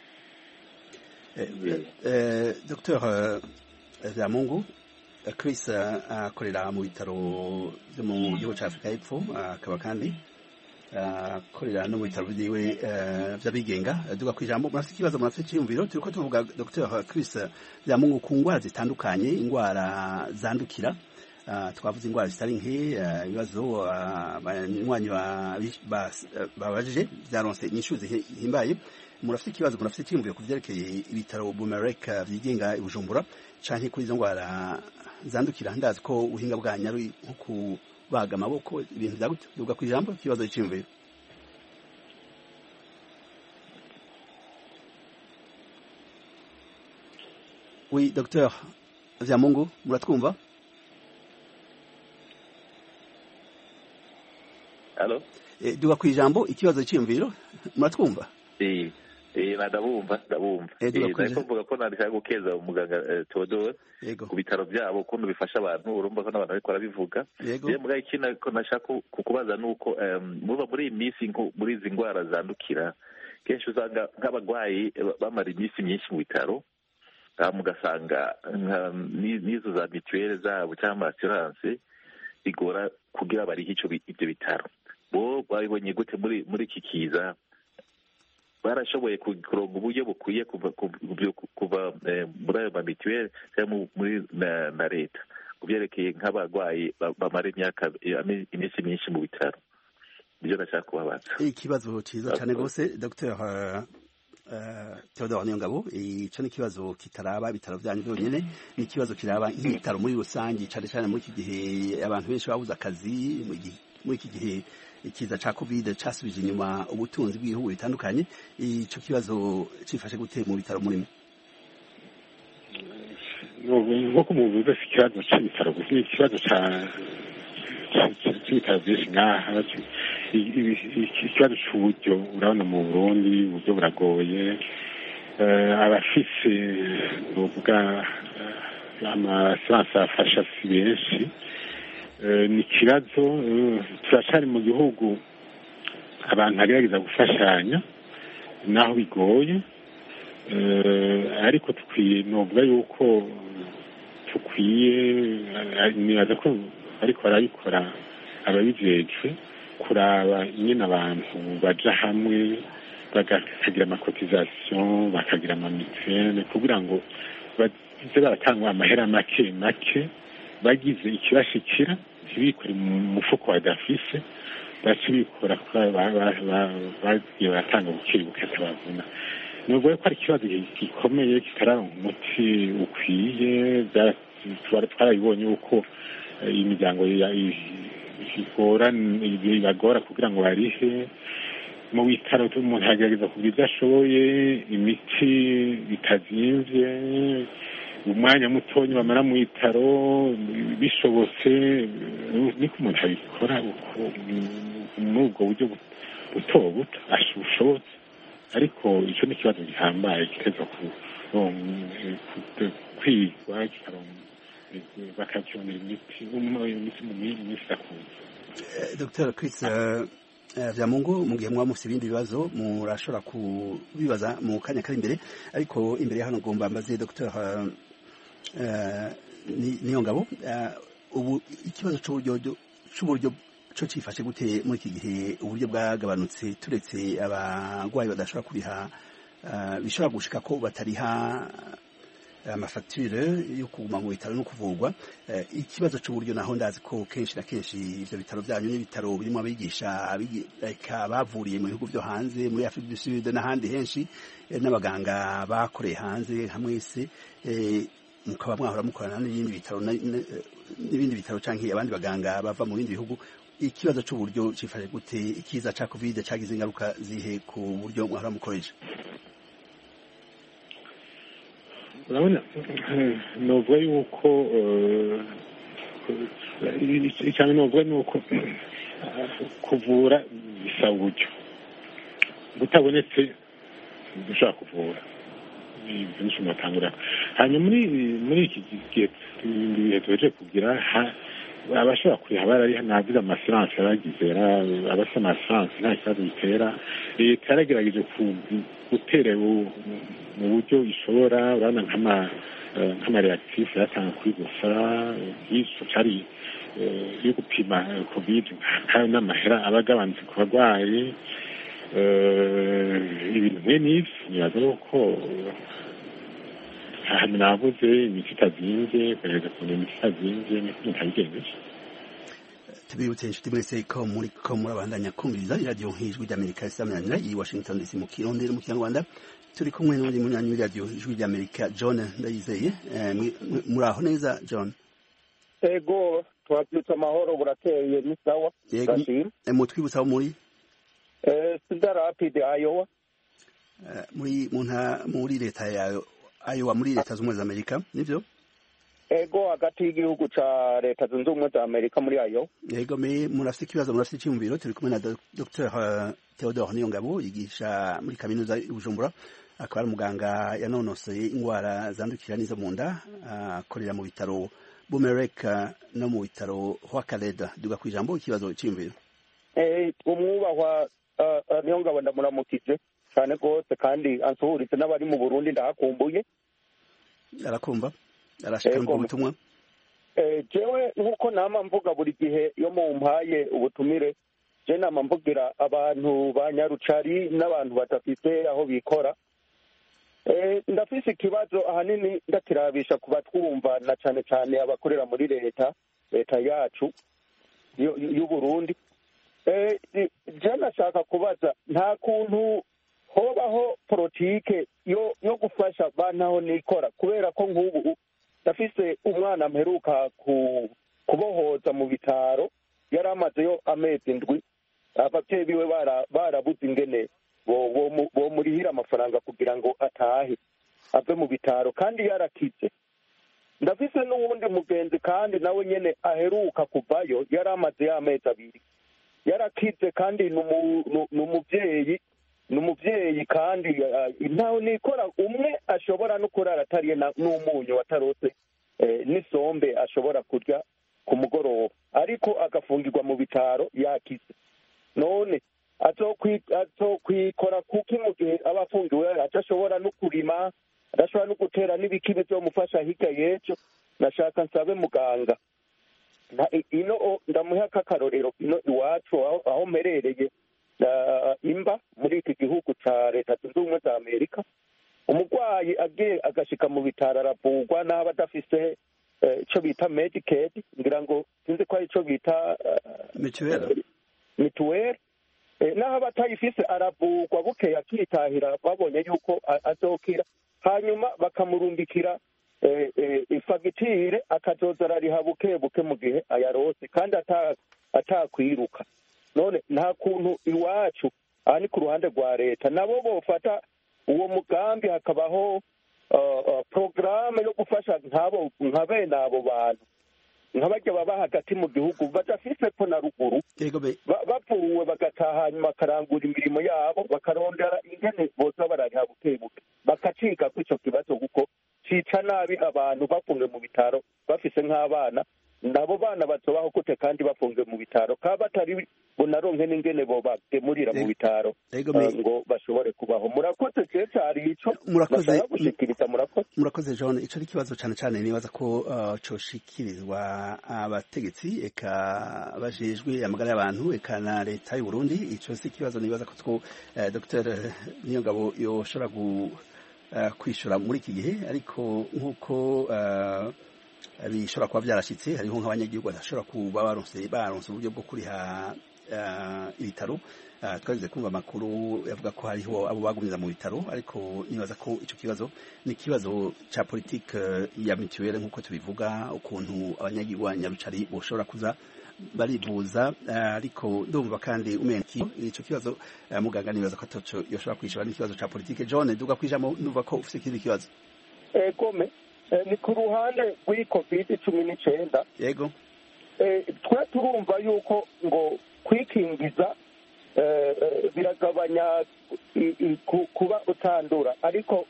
Dr. Vyamungu, Chris akorera mu bitaro byo mu gihugu cya Afurika y'Epfo, akaba kandi akorera no mu bitaro byiwe by'abigenga. Duga ku ijambo, murafite ikibazo, murafite icyiyumviro. Turiko tuvuga Dr. Chris Vyamungu ku ndwara zitandukanye, indwara zandukira. Twavuze indwara zitari nke, ibibazo abanywanyi babajije byaronse inyishu zihimbaye. Murafite ikibazo, murafite icyiyumviro ku vyerekeye ibitaro Bumerek byigenga i Bujumbura canke kuri izo ndwara zandukira? Ndazi ko ubuhinga bwanyu ari nko kubaga amaboko, ibintu bya gutyo. Duga ku ijambo, ikibazo cy'imviro. Oui, Dr. Vyamungu, muratwumva? Allo? Duga ku ijambo, ikibazo cy'imviro, muratwumva? ndabumva ariko mvuga ko nandishaka gukeza umuganga Theodore ku bitaro byabo ukuntu bifasha abantu urumva ko n'abantu bariko barabivuga rero mugabo ikindi ko nashaka kukubaza nuko muva muri iyi minsi muri izi ndwara zandukira kenshi usanga nk'abagwayi bamara iminsi myinshi mu bitaro mugasanga n'izo za mituweli zabo cyangwa assurance bigora kugira barihe ibyo bitaro bo babibonye gute muri iki kiza barashoboye kuronga uburyo bukwiye kuva muri ayo mamituweli cyangwa muri na leta ku byerekeye nk'abarwayi bamara iminsi myinshi mu bitaro nibyo nashaka kubabaza ikibazo cyiza cyane rwose Dr Theodore Niyongabo ico ni ikibazo kitaraba ibitaro byanyu byonyine ni ikibazo kiraba nk'ibitaro muri rusange cyane cyane muri iki gihe abantu benshi babuze akazi muri iki gihe ikiza ca covid casubije inyuma ubutunzi bw'ibihugu bitandukanye ico kibazo cifashe gute mu bitaro murimo nk'uko muvuze si ikibazo c'ibitaro gusa ni ikibazo c'ibitaro byinshi ngaha ikibazo c'uburyo urabona mu Burundi uburyo buragoye abafise novuga amasansi afasha si benshi ni ikibazo turacari mu gihugu abantu bagerageza gufashanya naho bigoye ariko tukwiye novuga yuko tukwiye nibaza ko ariko barabikora ababijejwe kuraba nyine abantu baja hamwe bakagira amakotizasiyo bakagira amamituweli kugira ngo baze baratanga amahera make make bagize ikibashikira ntibikore mu mufuko badafise bace bikora bagiye baratanga buke atabavuna nubwo ko ari ikibazo gikomeye kitararonka umuti ukwiye twarabibonye uko imiryango ibagora kugira ngo barihe mu bitaro umuntu agerageza kugira ibyo ashoboye imiti bitazimvye umwanya mutonyi bamara mu bitaro bishobotse niko umuntu abikora muri ubwo buryo buto bushobotse ariko icyo ni ikibazo gihambaye kiteza kwigwa bakakibonera imiti mu minsi itakunze. Dr Chris Vyamungu mu gihe mwaba mufite ibindi bibazo murashobora kubibaza mu kanya kari imbere ariko imbere ya hano ngomba mbaze Dr Niyongabo ubu ikibazo c'uburyo co cifashe gute muri iki gihe uburyo bwagabanutse turetse abagwayi badashobora kuriha bishobora gushika ko batariha amafacture yo kuguma mu bitaro no kuvurwa ikibazo c'uburyo naho ndazi ko kenshi na kenshi ivyo bitaro byanyu n'ibitaro birimo abigisha bavuriye mu bihugu byo hanze muri Afrique du Sud n'ahandi henshi n'abaganga bakoreye hanze hamwe se mukaba mwahora mukorana n'ibindi bitaro canke abandi baganga bava mu bindi bihugu ikibazo c'uburyo cifashe gute ikiza ca covid cagize ingaruka zihe ku buryo mwahora mukoresha urabona novuga yuko cyane novuga nuko kuvura bisaba uburyo butabonetse dushobora kuvura ibyo natangura hanyuma muri iki gihe ibihe tuheje kugira abashobora kuriha barari navuze amasansi yaragize abafite amasansi nta kibazo bitera leta yaragerageje gutera mu buryo ishobora urabona nk'amareakitifu yatanga kuri gusa y'icyo cyari yo gupima covid kandi n'amahera aba agabanutse ku barwayi ibintu nk'ibi n'ibyo nibaza ko ahantu navuze imiti itazinze kugerageza kubona imiti itazinze ntabigendeje tubibutse inshuti mwese ko murabandanya kumviriza iradiyo nk'ijwi ry'amerika isamanira i Washington DC mu kirundi no mu kinyarwanda turi kumwe n'undi munywanyi w'iradiyo ijwi ry'amerika John Ndayizeye muri aho neza John ego twabyutse amahoro burakeye ni sawa mutwibutsa aho muri Cedar Rapids Iowa muri leta ya Iowa muri leta z'ubumwe za Amerika nivyo ego hagati y'igihugu ca leta zunze ubumwe za Amerika muri Iowa yego murafite ikibazo murafite icyumviro turi kumwe na Dr Theodore Niyongabo yigisha muri kaminuza y'Ubujumbura akaba ari umuganga yanonosoye indwara zandukira n'izo mu nda akorera mu bitaro Bumerek no mu bitaro Hwakareda. Duga ku ijambo ikibazo cy'imviro. Umwubahwa Niyongabo ndamuramukije cyane rwose kandi ansuhuritse n'abari mu Burundi ndahakumbuye. Arakumva arashika mu butumwa. Jewe nk'uko nama mvuga buri gihe iyo mumpaye ubutumire je nama mvugira abantu ba Nyarucari n'abantu badafite aho bikora. Ndafise ikibazo ahanini ndakirabisha kuba twumva na cyane cyane abakorera muri leta yacu y'u Burundi. Je nashaka kubaza nta kuntu hobaho politike yo gufasha bantaho nikora kubera ko nk'ubu ndafise umwana mperuka kubohoza mu bitaro yari amazeyo amezi indwi abavyeyi biwe barabuze ingene bomurihira amafaranga kugira ngo atahe ave mu bitaro kandi yarakize. Ndafise n'uwundi mugenzi kandi nawe nyene aheruka kuvayo yari amaze y'amezi abiri yarakize kandi n'umuvyeyi kandi ntawe nikora umwe ashobora no kurara atariye n'umunyu watarose n'isombe ashobora kurya ku mugoroba ariko agafungirwa mu bitaro yakize. None azokwikora kuki mu gihe aba afungiwe adashobora no kurima adashobora no gutera n'ibiki bizomufasha hirya y'ejo? Nashaka nsabe muganga ino ndamuha akarorero ino iwacu aho mperereye imba muri iki gihugu ca leta zunze ubumwe za Amerika umurwayi agiye agashika mu bitaro aravurwa n'aba adafise ico bita Medicaid ngira ngo sinzi ko ari ico bita mituweli naho abatayifise aravurwa bukeye akitahira babonye yuko azokira hanyuma bakamurundikira ifagitire akazoza arariha buke buke mu gihe ayarose kandi atakwiruka. None nta kuntu iwacu aha ni ku ruhande rwa leta nabo bofata uwo mugambi hakabaho porogaramu yo gufasha nka bene abo bantu nk'abarya baba hagati mu gihugu badafise ko na ruguru bavuwe bagataha hanyuma bakarangura imirimo yabo bakarondera ingene boza barariha buke buke bakaciga ko ico kibazo kuko cica nabi abantu bafungiwe mu bitaro bafise nk'abana nabo bana bazobaho gute kandi bafungiwe mu bitaro kaba batari bunaronke n'ingene bo bagemurira mu bitaro ngo bashobore kubaho. Murakoze je cari ico murakoze gushikiriza. Murakoze John, ico ari kibazo cane cane nibaza ko coshikirizwa abategetsi eka bajejwe amagara y'abantu eka na leta y'u Burundi. Ico si kibazo nibaza ko Dr. Niyongabo yoshobora kwishura muri iki gihe ariko nk'uko bishobora kuba byarashitse hariho nk'abanyagihugu badashobora kuba baronse uburyo bwo kuriha ibitaro. Twagize kumva amakuru yavuga ko hariho abo bagumira mu bitaro ariko nibaza ko ico kibazo ni ikibazo ca politike ya mituweli nk'uko tubivuga ukuntu abanyagihugu Nyarucari boshobora kuza barivuza ariko ndumva kandi umenye ico kibazo muganga nibaza ko ataco yoshobora kwishura n'ikibazo ca politike. John duga kwijamo numva ko ufite ikindi kibazo. Kome ni ku ruhande rw'i COVID-19 yego twe turumva yuko ngo kwikingiza biragabanya kuba utandura ariko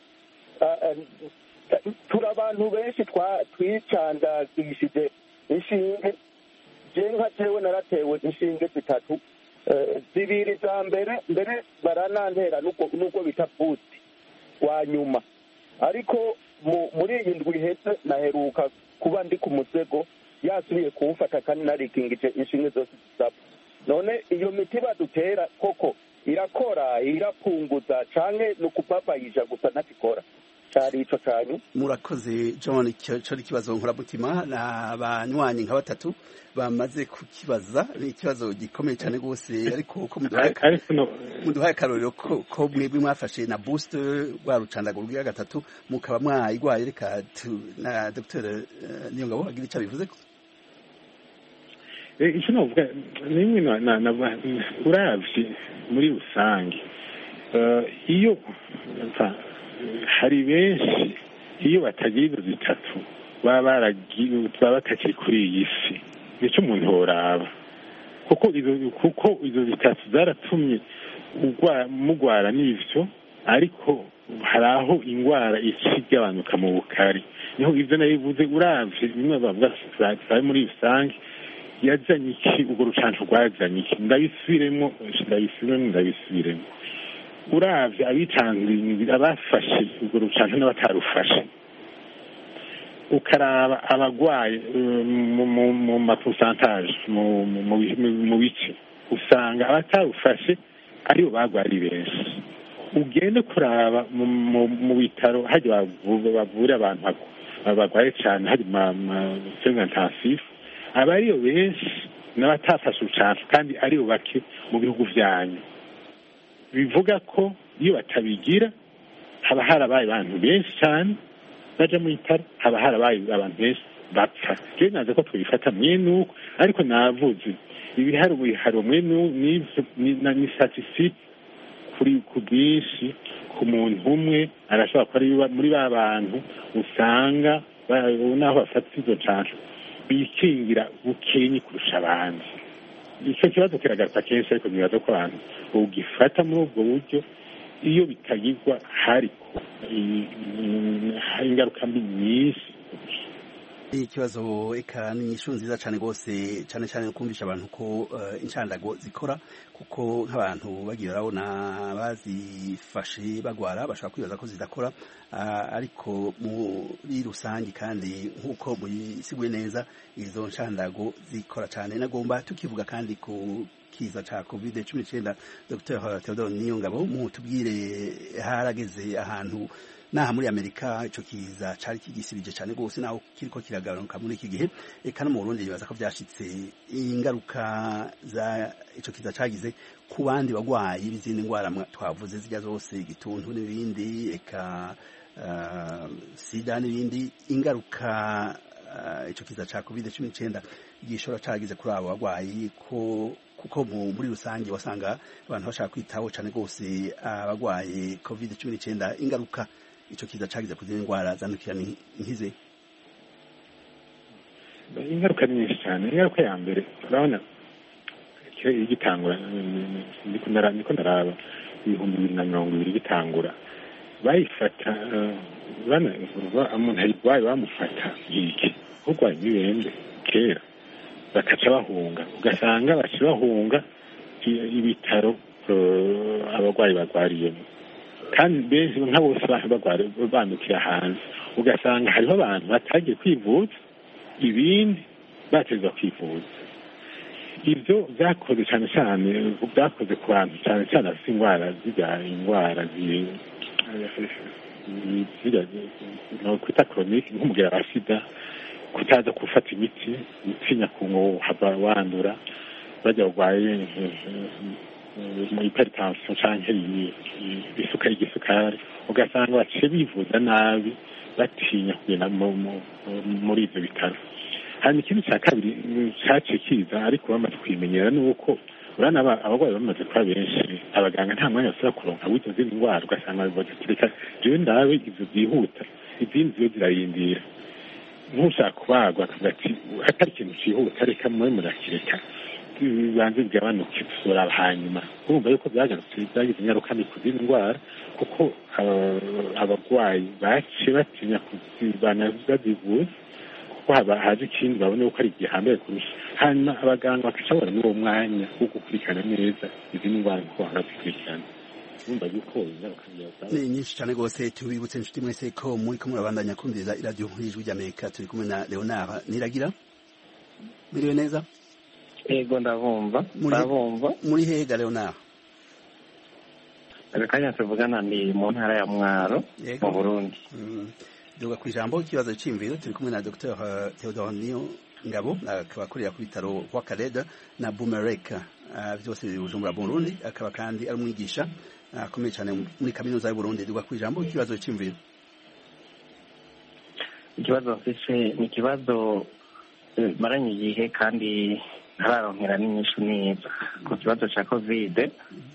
turi abantu benshi twicandagishije inshinge nka jewe naratewe inshinge zitatu zibiri za mbere baranantera nubwo bita buti wa nyuma ariko muri iyi ndwi iheze naheruka kuba ndi ku musego yasubiye kuwufata kandi narikingije inshinge zose zisaba. None iyo miti badutera koko irakora irapunguza canke ni ukupapayija gusa ntakikora? Cari ico canyu. Murakoze John, ico ari kibazo nkuramutima n'abanywanyi nka batatu bamaze kukibaza. Ni ikibazo gikomeye cyane gose ariko ko muduhaye akarorero ko mwebwe mwafashe na boost rwa rucandaguro rwa gatatu mukaba mwayigwaye. Reka na Dr. Niyongabo agira icyo bivuze ko icyo navuga nimwe uravye muri rusange iyo hari benshi iyo batagira izo zitatu baba batakiri kuri iyi si. Nicyo umuntu yoraba kuko izo zitatu zaratumye mugwara n'ivyo ariko hari aho ingwara ikigabanuka mu bukari niho ivyo nabivuze uravye bimwe bavuga sabe muri rusange yazanye iki urwo rucanco rwazanye iki ndabisubiremo uravye abitangira abafashe urwo rucanco n'abatarufashe ukaraba abagwaye mu maposantaje mu bice usanga abatarufashe aribo bagwari benshi ugende kuraba mu bitaro hajya bavura abantu bagwaye cyane hari soins intensifs aba ariyo benshi n'abatafashe urucanco kandi aribo bake mu bihugu vyanyu bivuga ko iyo batabigira haba harabaye abantu benshi cyane baja mu bitaro haba harabaye abantu benshi bapfa rero naza ko tubifata mwene uko ariko navuze ibiharuro mwene ni statistique ku bwinshi ku muntu umwe arashobora kuba ari muri ba bantu usanga naho bafata izo canco bikingira bukenyi kurusha abandi icyo kibazo kiragaruka kenshi ariko nibaza ko abantu ugifata muri ubwo buryo iyo bitagirwa hariko ingaruka mbi nyinshi ikibazo eka ni inyishu nziza cyane rwose cyane cyane kumvisha abantu ko inshandago zikora kuko nk'abantu bagiye barabona bazifashe bagwara bashobora kwibaza ko zidakora ariko muri rusange kandi nk'uko muyisiguye neza izo nshandago zikora cyane nagomba tukivuga kandi ku kiza ca COVID-19 Dr. Theodore Niyongabo mutubwire harageze ahantu naha muri Amerika ico kiza cari kigisibije cyane gose naho kiriko kiragabanuka muri iki gihe eka no mu Burundi bibaza ko byashitse ingaruka za ico kiza cagize ku bandi bagwayi bizindi ngwara twavuze zijya zose igituntu n'ibindi eka sida n'ibindi ingaruka ico kiza ca COVID-19 gishora cagize kuri abo bagwayi kuko muri rusange wasanga abantu bashaka kwitaho cyane gose abagwaye COVID-19 ingaruka ico kiza cagize kuzina ingwara zandukira nkize ingaruka nyinshi cyane ingaruka ya mbere urabona igitangura niko ndaraba 2020 gitangura bayifata bana umuntu ayigwaye bamufata iki kugwaye ibende kera bakaca bahunga ugasanga baca bahunga ibitaro abagwayi bagwariyemo kandi benshi nka bose bagwara bandukira hanze ugasanga hariho abantu batagiye kwivuza ibindi bateza kwivuza ibyo byakoze cyane cyane byakoze ku bantu cyane cyane afite indwara kwita chronique nk'umugera wa sida kutaza gufata imiti gutinya kuhava wandura bajya barwaye mu hypertension canke igisukari ugasanga baciye bivuza nabi batinya kugenda muri ivyo bitaro. Hanyuma ikintu cya kabiri cyaciye kiza ariko bamaze kwimenyera nuko urana abagwayi bamaze kuba benshi abaganga nta mwanya basubira kuronka w'izo zindi ndwara ugasanga bazitirika jewe ndawe ivyo byihuta izindi zo zirarindira ntushaka kubagwa akavuga ati atari ikintu cyihuta reka mwe murakireka bibanze bigabanuke dusura hanyuma urumva yuko byagarutse byagize ingaruka mbi ku zindi ndwara kuko abagwayi baciye batinya kuzibana bazivuza kuko haje ikindi babone ko ari igihambaye kurusha hanyuma abaganga bakacabona n'uwo mwanya wo gukurikirana neza izindi ndwara kuko barazikurikirana urumva yuko ingaruka ni nyinshi cyane rwose tubibutse inshuti mwese ko muri ko murabandanya kumviriza iradiyo y'ijwi ry'Amerika turi kumwe na Leonard Niragira. Miriwe neza? Ego ndabumva muri hega Leonard? Akanya tuvugana ni mu ntara ya Mwaro mu Burundi. Duga ku ijambo ikibazo cy'imviro turi kumwe na Dr. Theodore Niyongabo akaba akorera ku bitaro kwa Kareda na Bumereka byose biri Bujumbura Burundi akaba kandi ari umwigisha akomeye cyane muri kaminuza y'u Burundi. Duga ku ijambo ikibazo cy'imviro. Ikibazo mfise ni ikibazo maranye igihe kandi ntararonkera n'inyishu neza ku kibazo cya covid.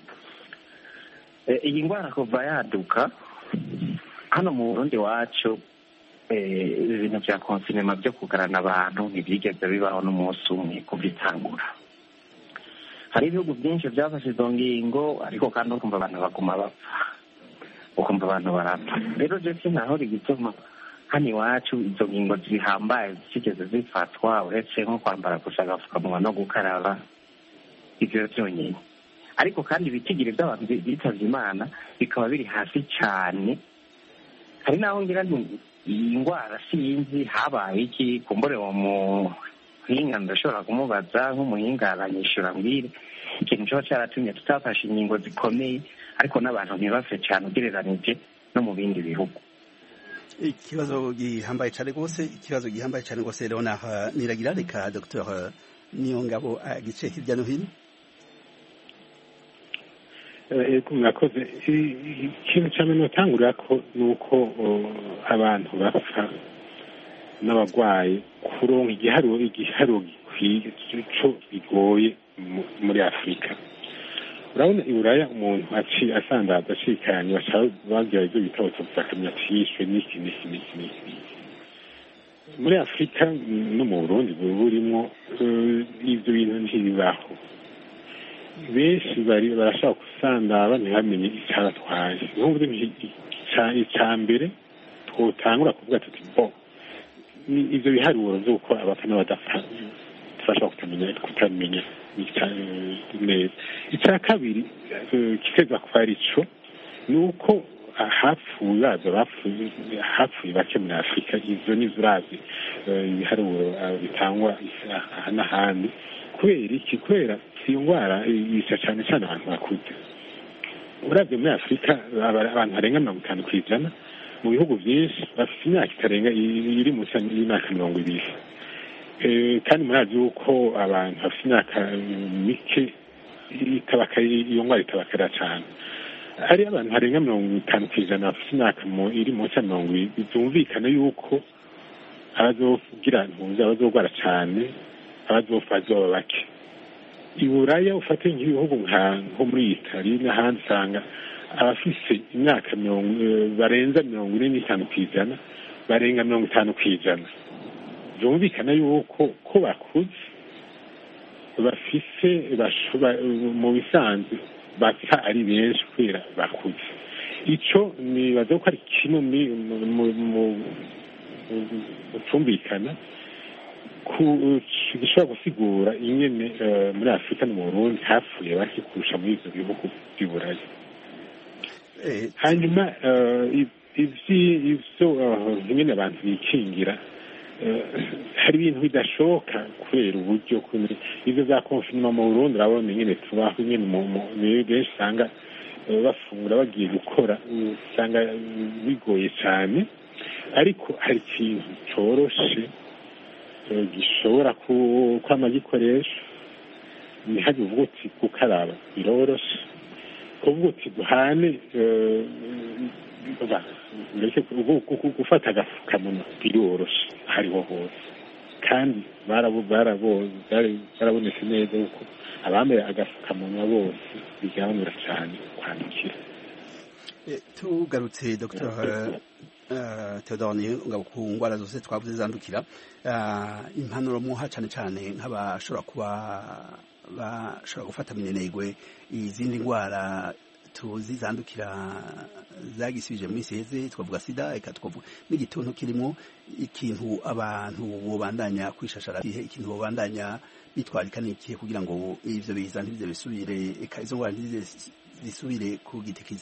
Iyi ndwara kuva yaduka hano mu Burundi wacu ibintu bya konsinema byo kugarana abantu ntibyigeze bibaho n'umunsi umwe kuva itangura hari ibihugu byinshi byafashe izo ngingo ariko kandi ukumva abantu baguma bapfa, ukumva abantu barapfa. rero je sinahora igituma hano iwacu izo ngingo zihambaye zigeze zifatwa uretse nko kwambara gusa agapfukamunwa no gukaraba, ivyo vyonyine. ariko kandi ibitigiri by'abantu bitavye Imana bikaba biri hasi cyane. hari naho ngira iyi ndwara sinzi habaye iki, kumbure uwo muhinga ndashobora kumubaza nk'umuhinga aranyishura mbwire ikintu cyoba cyaratumye tutafashe ingingo zikomeye ariko n'abantu ntibapfe cyane ugereranije no mu bindi bihugu. ikibazo gihambaye cyane rwose rero niragira reka Dr Niyongabo agice hirya no hino. mwakoze. ikintu cyane notangurira ko ni uko abantu bapfa n'abarwayi kuronka igiharuro gikwiye cyo bigoye muri Afurika. urabona i Buraya umuntu asandaza acikanye bagira ibyo bita autopsie ati yishwe n'iki. muri Afurika no mu Burundi burimo ibyo bintu ntibibaho. benshi barashaka gusandaba ntibamenye icyabatwaye. n'ubu icya mbere twotangura kuvuga tuti ibyo biharuro by'uko abapfa n'abadapfa tubasha kutamenya neza. icya kabiri kiteza kuba ari cyo ni uko hapfuye bake muri Afurika. izo ni zurazi ibiharuro bitangwa aha n'ahandi. kubera iki? kubera iyo ndwara yica cyane cyane abantu bakuze. uravye muri Afurika abantu barenga 50% mu bihugu byinshi bafite imyaka itarenga iri munsi y'imyaka 20. kandi murazi yuko abantu bafite imyaka mike iyo ndwara itabakara cyane. hari abantu barenga 50% bafite imyaka iri munsi ya 20. byumvikana yuko abazogwara cyane abazopfa zoba bake. i Buraya ufate nk'ibihugu nko muri Itali n'ahandi usanga abafise imyaka barenza 45% barenga 50%. byumvikana yuko ko bakuze bafise mu bisanzwe bapfa ari benshi kubera bakuze. ico nibaza ko ari kimwe mu cyumvikana gishobora gusigura ingene muri Afurika no mu Burundi hapfuye bake kurusha muri ivyo bihugu by'i Buraya. hanyuma ivyo ingene abantu bikingira hari ibintu bidashoboka kubera uburyo. ivyo vya confinement mu Burundi urabona ingene tubaho ingene benshi usanga bafungura bagiye gukora usanga bigoye cyane. ariko hari ikintu coroshe gishobora kwama gikoresha. ntihajye uvuga uti gukaraba biroroshe, kuvuga uti duhane gufata agafukamunwa biroroshe ahariho hose. kandi barabonetse neza yuko abambaye agafukamunwa bose bigabanura cyane kwandukira. tugarutse Dr Theodore Niyongabo ku ndwara zose twavuze zandukira, impanuro muha cyane cyane bashobora gufata minenegwe izindi ndwara tuzi zandukira zagisibije mu minsi heze, twavuga sida, eka twavuga n'igituntu kirimo. ikintu abantu bobandanya kwishashara, ikintu bobandanya bitwarika n'ikihe kugira ngo ivyo biza ntibize bisubire, eka izo ndwara ntizize zisubire kugitikiza.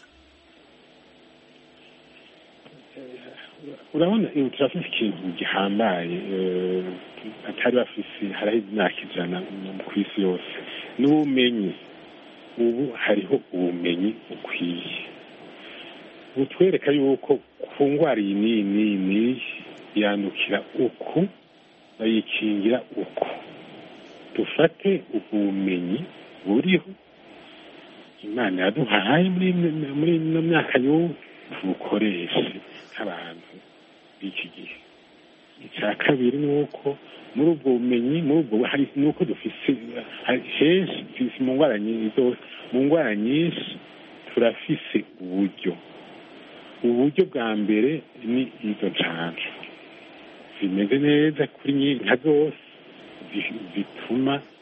urabona turafise ikintu gihambaye atari bafise haraho imyaka 100 ku isi yose n'ubumenyi. ubu hariho ubumenyi bukwiye butwereka yuko ku ndwara iyi yandukira uku bayikingira uku. dufate ubumenyi buriho Imana yaduhaye muri ino myaka y'ubu tubukoreshe nk'abantu b'iki gihe. icya kabiri ni uko muri ubwo bumenyi hari nuko dufise henshi mu ndwara nyinshi turafise uburyo bwa mbere ni izo ncanco zimeze neza kuri nka zose zituma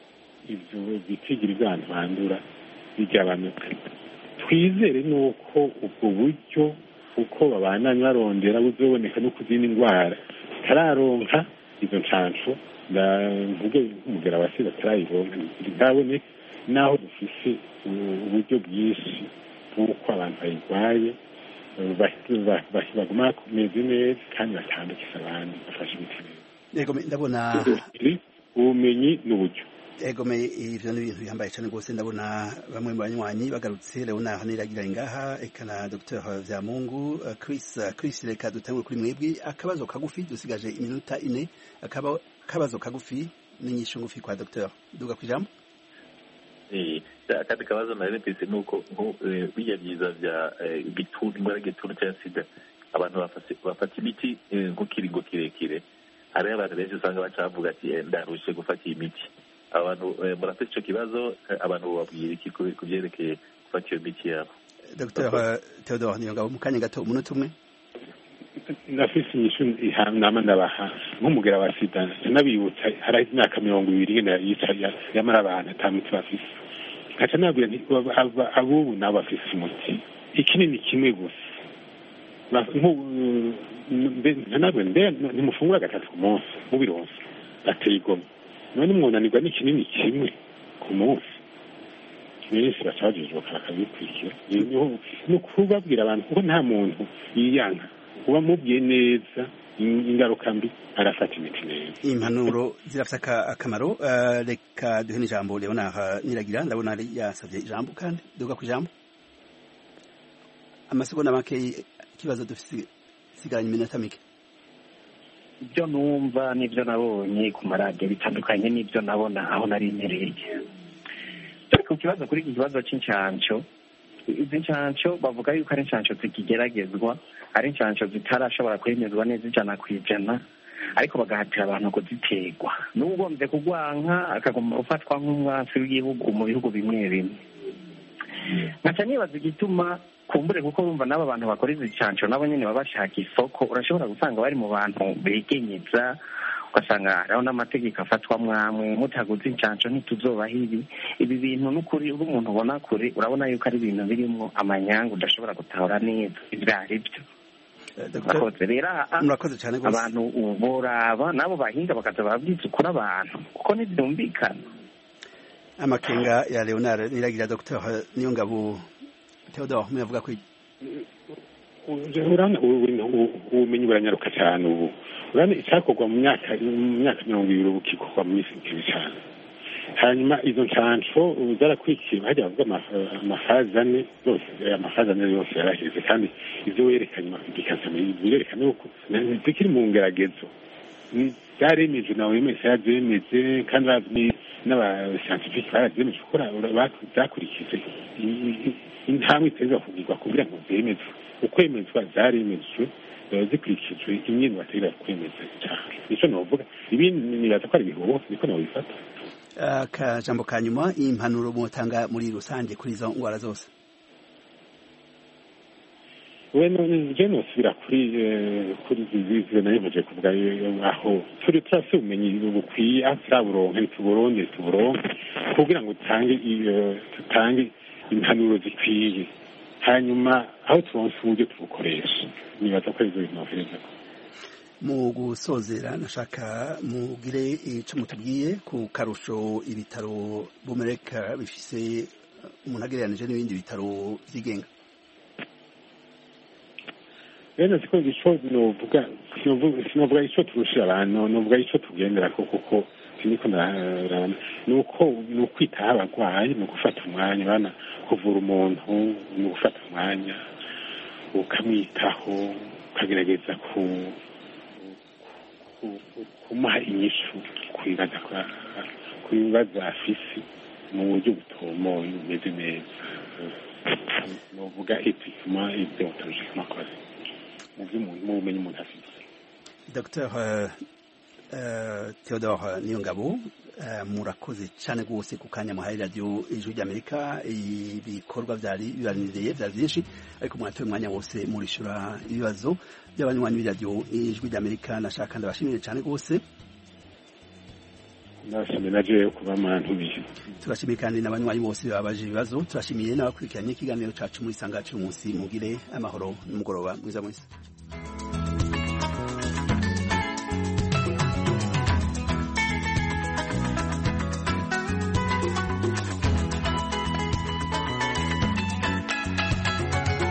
ivyo bitigira ivy'abantu bandura bigabanuka. Twizere nuko ubwo buryo uko babandanya barondera buzoboneka no kuzindi ndwara tararonka izo ncanco mvuge nk'umugera wa sida tarayironka ntaboneka naho dufise uburyo bwinshi bw'uko abantu bayirwaye baguma kumeze neza kandi batandukisa abandi bafashe imiti neza. Ndabona ubumenyi n'uburyo egome ivyo ni ibintu bihambaye cyane rwose. Ndabona bamwe mu banywanyi bagarutse Leonard Niragira ngaha ekana Dr Vyamungu Chris reka dutangure kuri mwebwe akabazo kagufi dusigaje iminota 4 akabazo kagufi n'inyisho ngufi kwa Dr duga kwijambo. Akandi kabazo nari mfise nuko bijya byiza vya gituntu ingwara gituntu cya sida abantu bafata imiti nk'ikiringo kirekire. Hari abantu benshi usanga bacavuga ati ndarushe gufata iyi miti. Abantu murafite icyo kibazo abantu babwira iki kubyerekeye gufata iyo miti yabo? Dr Theodore Niyongabo mu kanya gato umunota umwe. Nafise inyishu nama ndabaha nk'umugera wa sida sinabibutsa hari imyaka 20 yamara abantu atamuti bafise kaca nabwira nti abubu nabo bafise umuti ikinini kimwe gusa nimufungura gatatu ku munsi mubironse ateye igomwe none umwunanirwa n'ikinini kimwe ku munsi benshi bacajijwe bakabikurikira ni ukubabwira abantu kuko nta muntu yiyanka kuba mubwiye neza ingaruka mbi arafata imiti neza. Impanuro zirafite akamaro. Reka duhe n'ijambo Leonard Niragira ndabona ari yasabye ijambo kandi duga ku ijambo amasegonda make ikibazo dufite sigaranye iminota mike. Ibyo numva n'ibyo nabonye ku maradiyo bitandukanye n'ibyo nabona aho nari mpereye. Ku kibazo kuri iki kibazo cy'incanco, izi ncanco bavuga yuko ari incanco zikigeragezwa, ari incanco zitarashobora kwemezwa neza 100%, ariko bagahatira abantu kuziterwa. N'ugombye kugwanka akagomba gufatwa nk'umwasi w'igihugu mu bihugu bimwe bimwe. Nkaca nibaza igituma kumbure kuko urumva n'aba bantu bakora izi ncanco nabo nyene baba bashaka isoko, urashobora gusanga bari mu bantu begenyeza ugasanga hariho n'amategeko afatwa mwamwe mutaguze incanco ntituzobaho ibi bintu n'ukuri uri umuntu ubona kure urabona yuko ari ibintu birimo amanyanga udashobora gutahura neza ibyo ari byo. Murakoze cyane rwose. Abantu boraba nabo bahinga bakaza babwiza ukuri abantu kuko ntibyumvikana. Amakenga ya Leonard Niragira Dr Niyongabo Theodore muyavuga ko ubumenyi buranyaruka cyane ubu urane icyakorwa mu myaka 20 bukikorwa mu minsi cyane. Hanyuma izo ncanco zarakwikiye hajya bavuga amafazane yose yaraheze kandi ivyo werekanye mafidikasa birerekana uko zikiri mu ngeragezo zaremeze nawe wemeze yazemeze kandi n'abascientifique barazemeze gukora bakurikije intambwe iteza kugirwa kugira ngo zemezwe ukwemezwa zaremezwe zikurikijwe imyenda bategera kwemeza cyane. Nicyo novuga ibindi nibaza ko ari ibihubo niko nabifata. Akajambo ka nyuma impanuro mutanga muri rusange kuri izo ngwara zose. Je nosubira kuri zizi nayemeje kuvuga aho turi turase ubumenyi bukwiye atsaburonke tuburonke kugira ngo tutange impanuro zikwiye hanyuma aho turonse uburyo tubukoresha nibaza ko izo binohereza. Mu gusozera nashaka mugire ico mutubwiye ku karusho ibitaro Bumereka bifise umuntu agereranije n'ibindi bitaro vyigenga. Rero siko ico sinovuga ico turushira abantu novuga ico tugendera kuko siniko ndarabana nuko nukwitaho abagwayi mu gufata umwanya bana kuvura umuntu mu gufata umwanya ukamwitaho ukagerageza kumuha inyishu kubibazo afise mu buryo butomoye bumeze neza. Novuga etikima ibyotojikima kose mu bumenyi umuntu afise. Dr Theodore Niyongabo murakoze cyane rwose ku kanya muhaye radio Ijwi ry'Amerika. Ibikorwa byari bibaniriye byari byinshi ariko mwatoye umwanya wose murishura ibibazo by'abanywanyi b'iradio Ijwi ry'Amerika. Nashaka ndabashimire cyane rwose. ndashimiye na jewe kuba mwantumiye. Turashimiye kandi n'abanywanyi bose babaje ibibazo, turashimiye n'abakurikiranye ikiganiro cacu muri Sanga cy'umunsi. Mugire amahoro n'umugoroba mwiza mwese.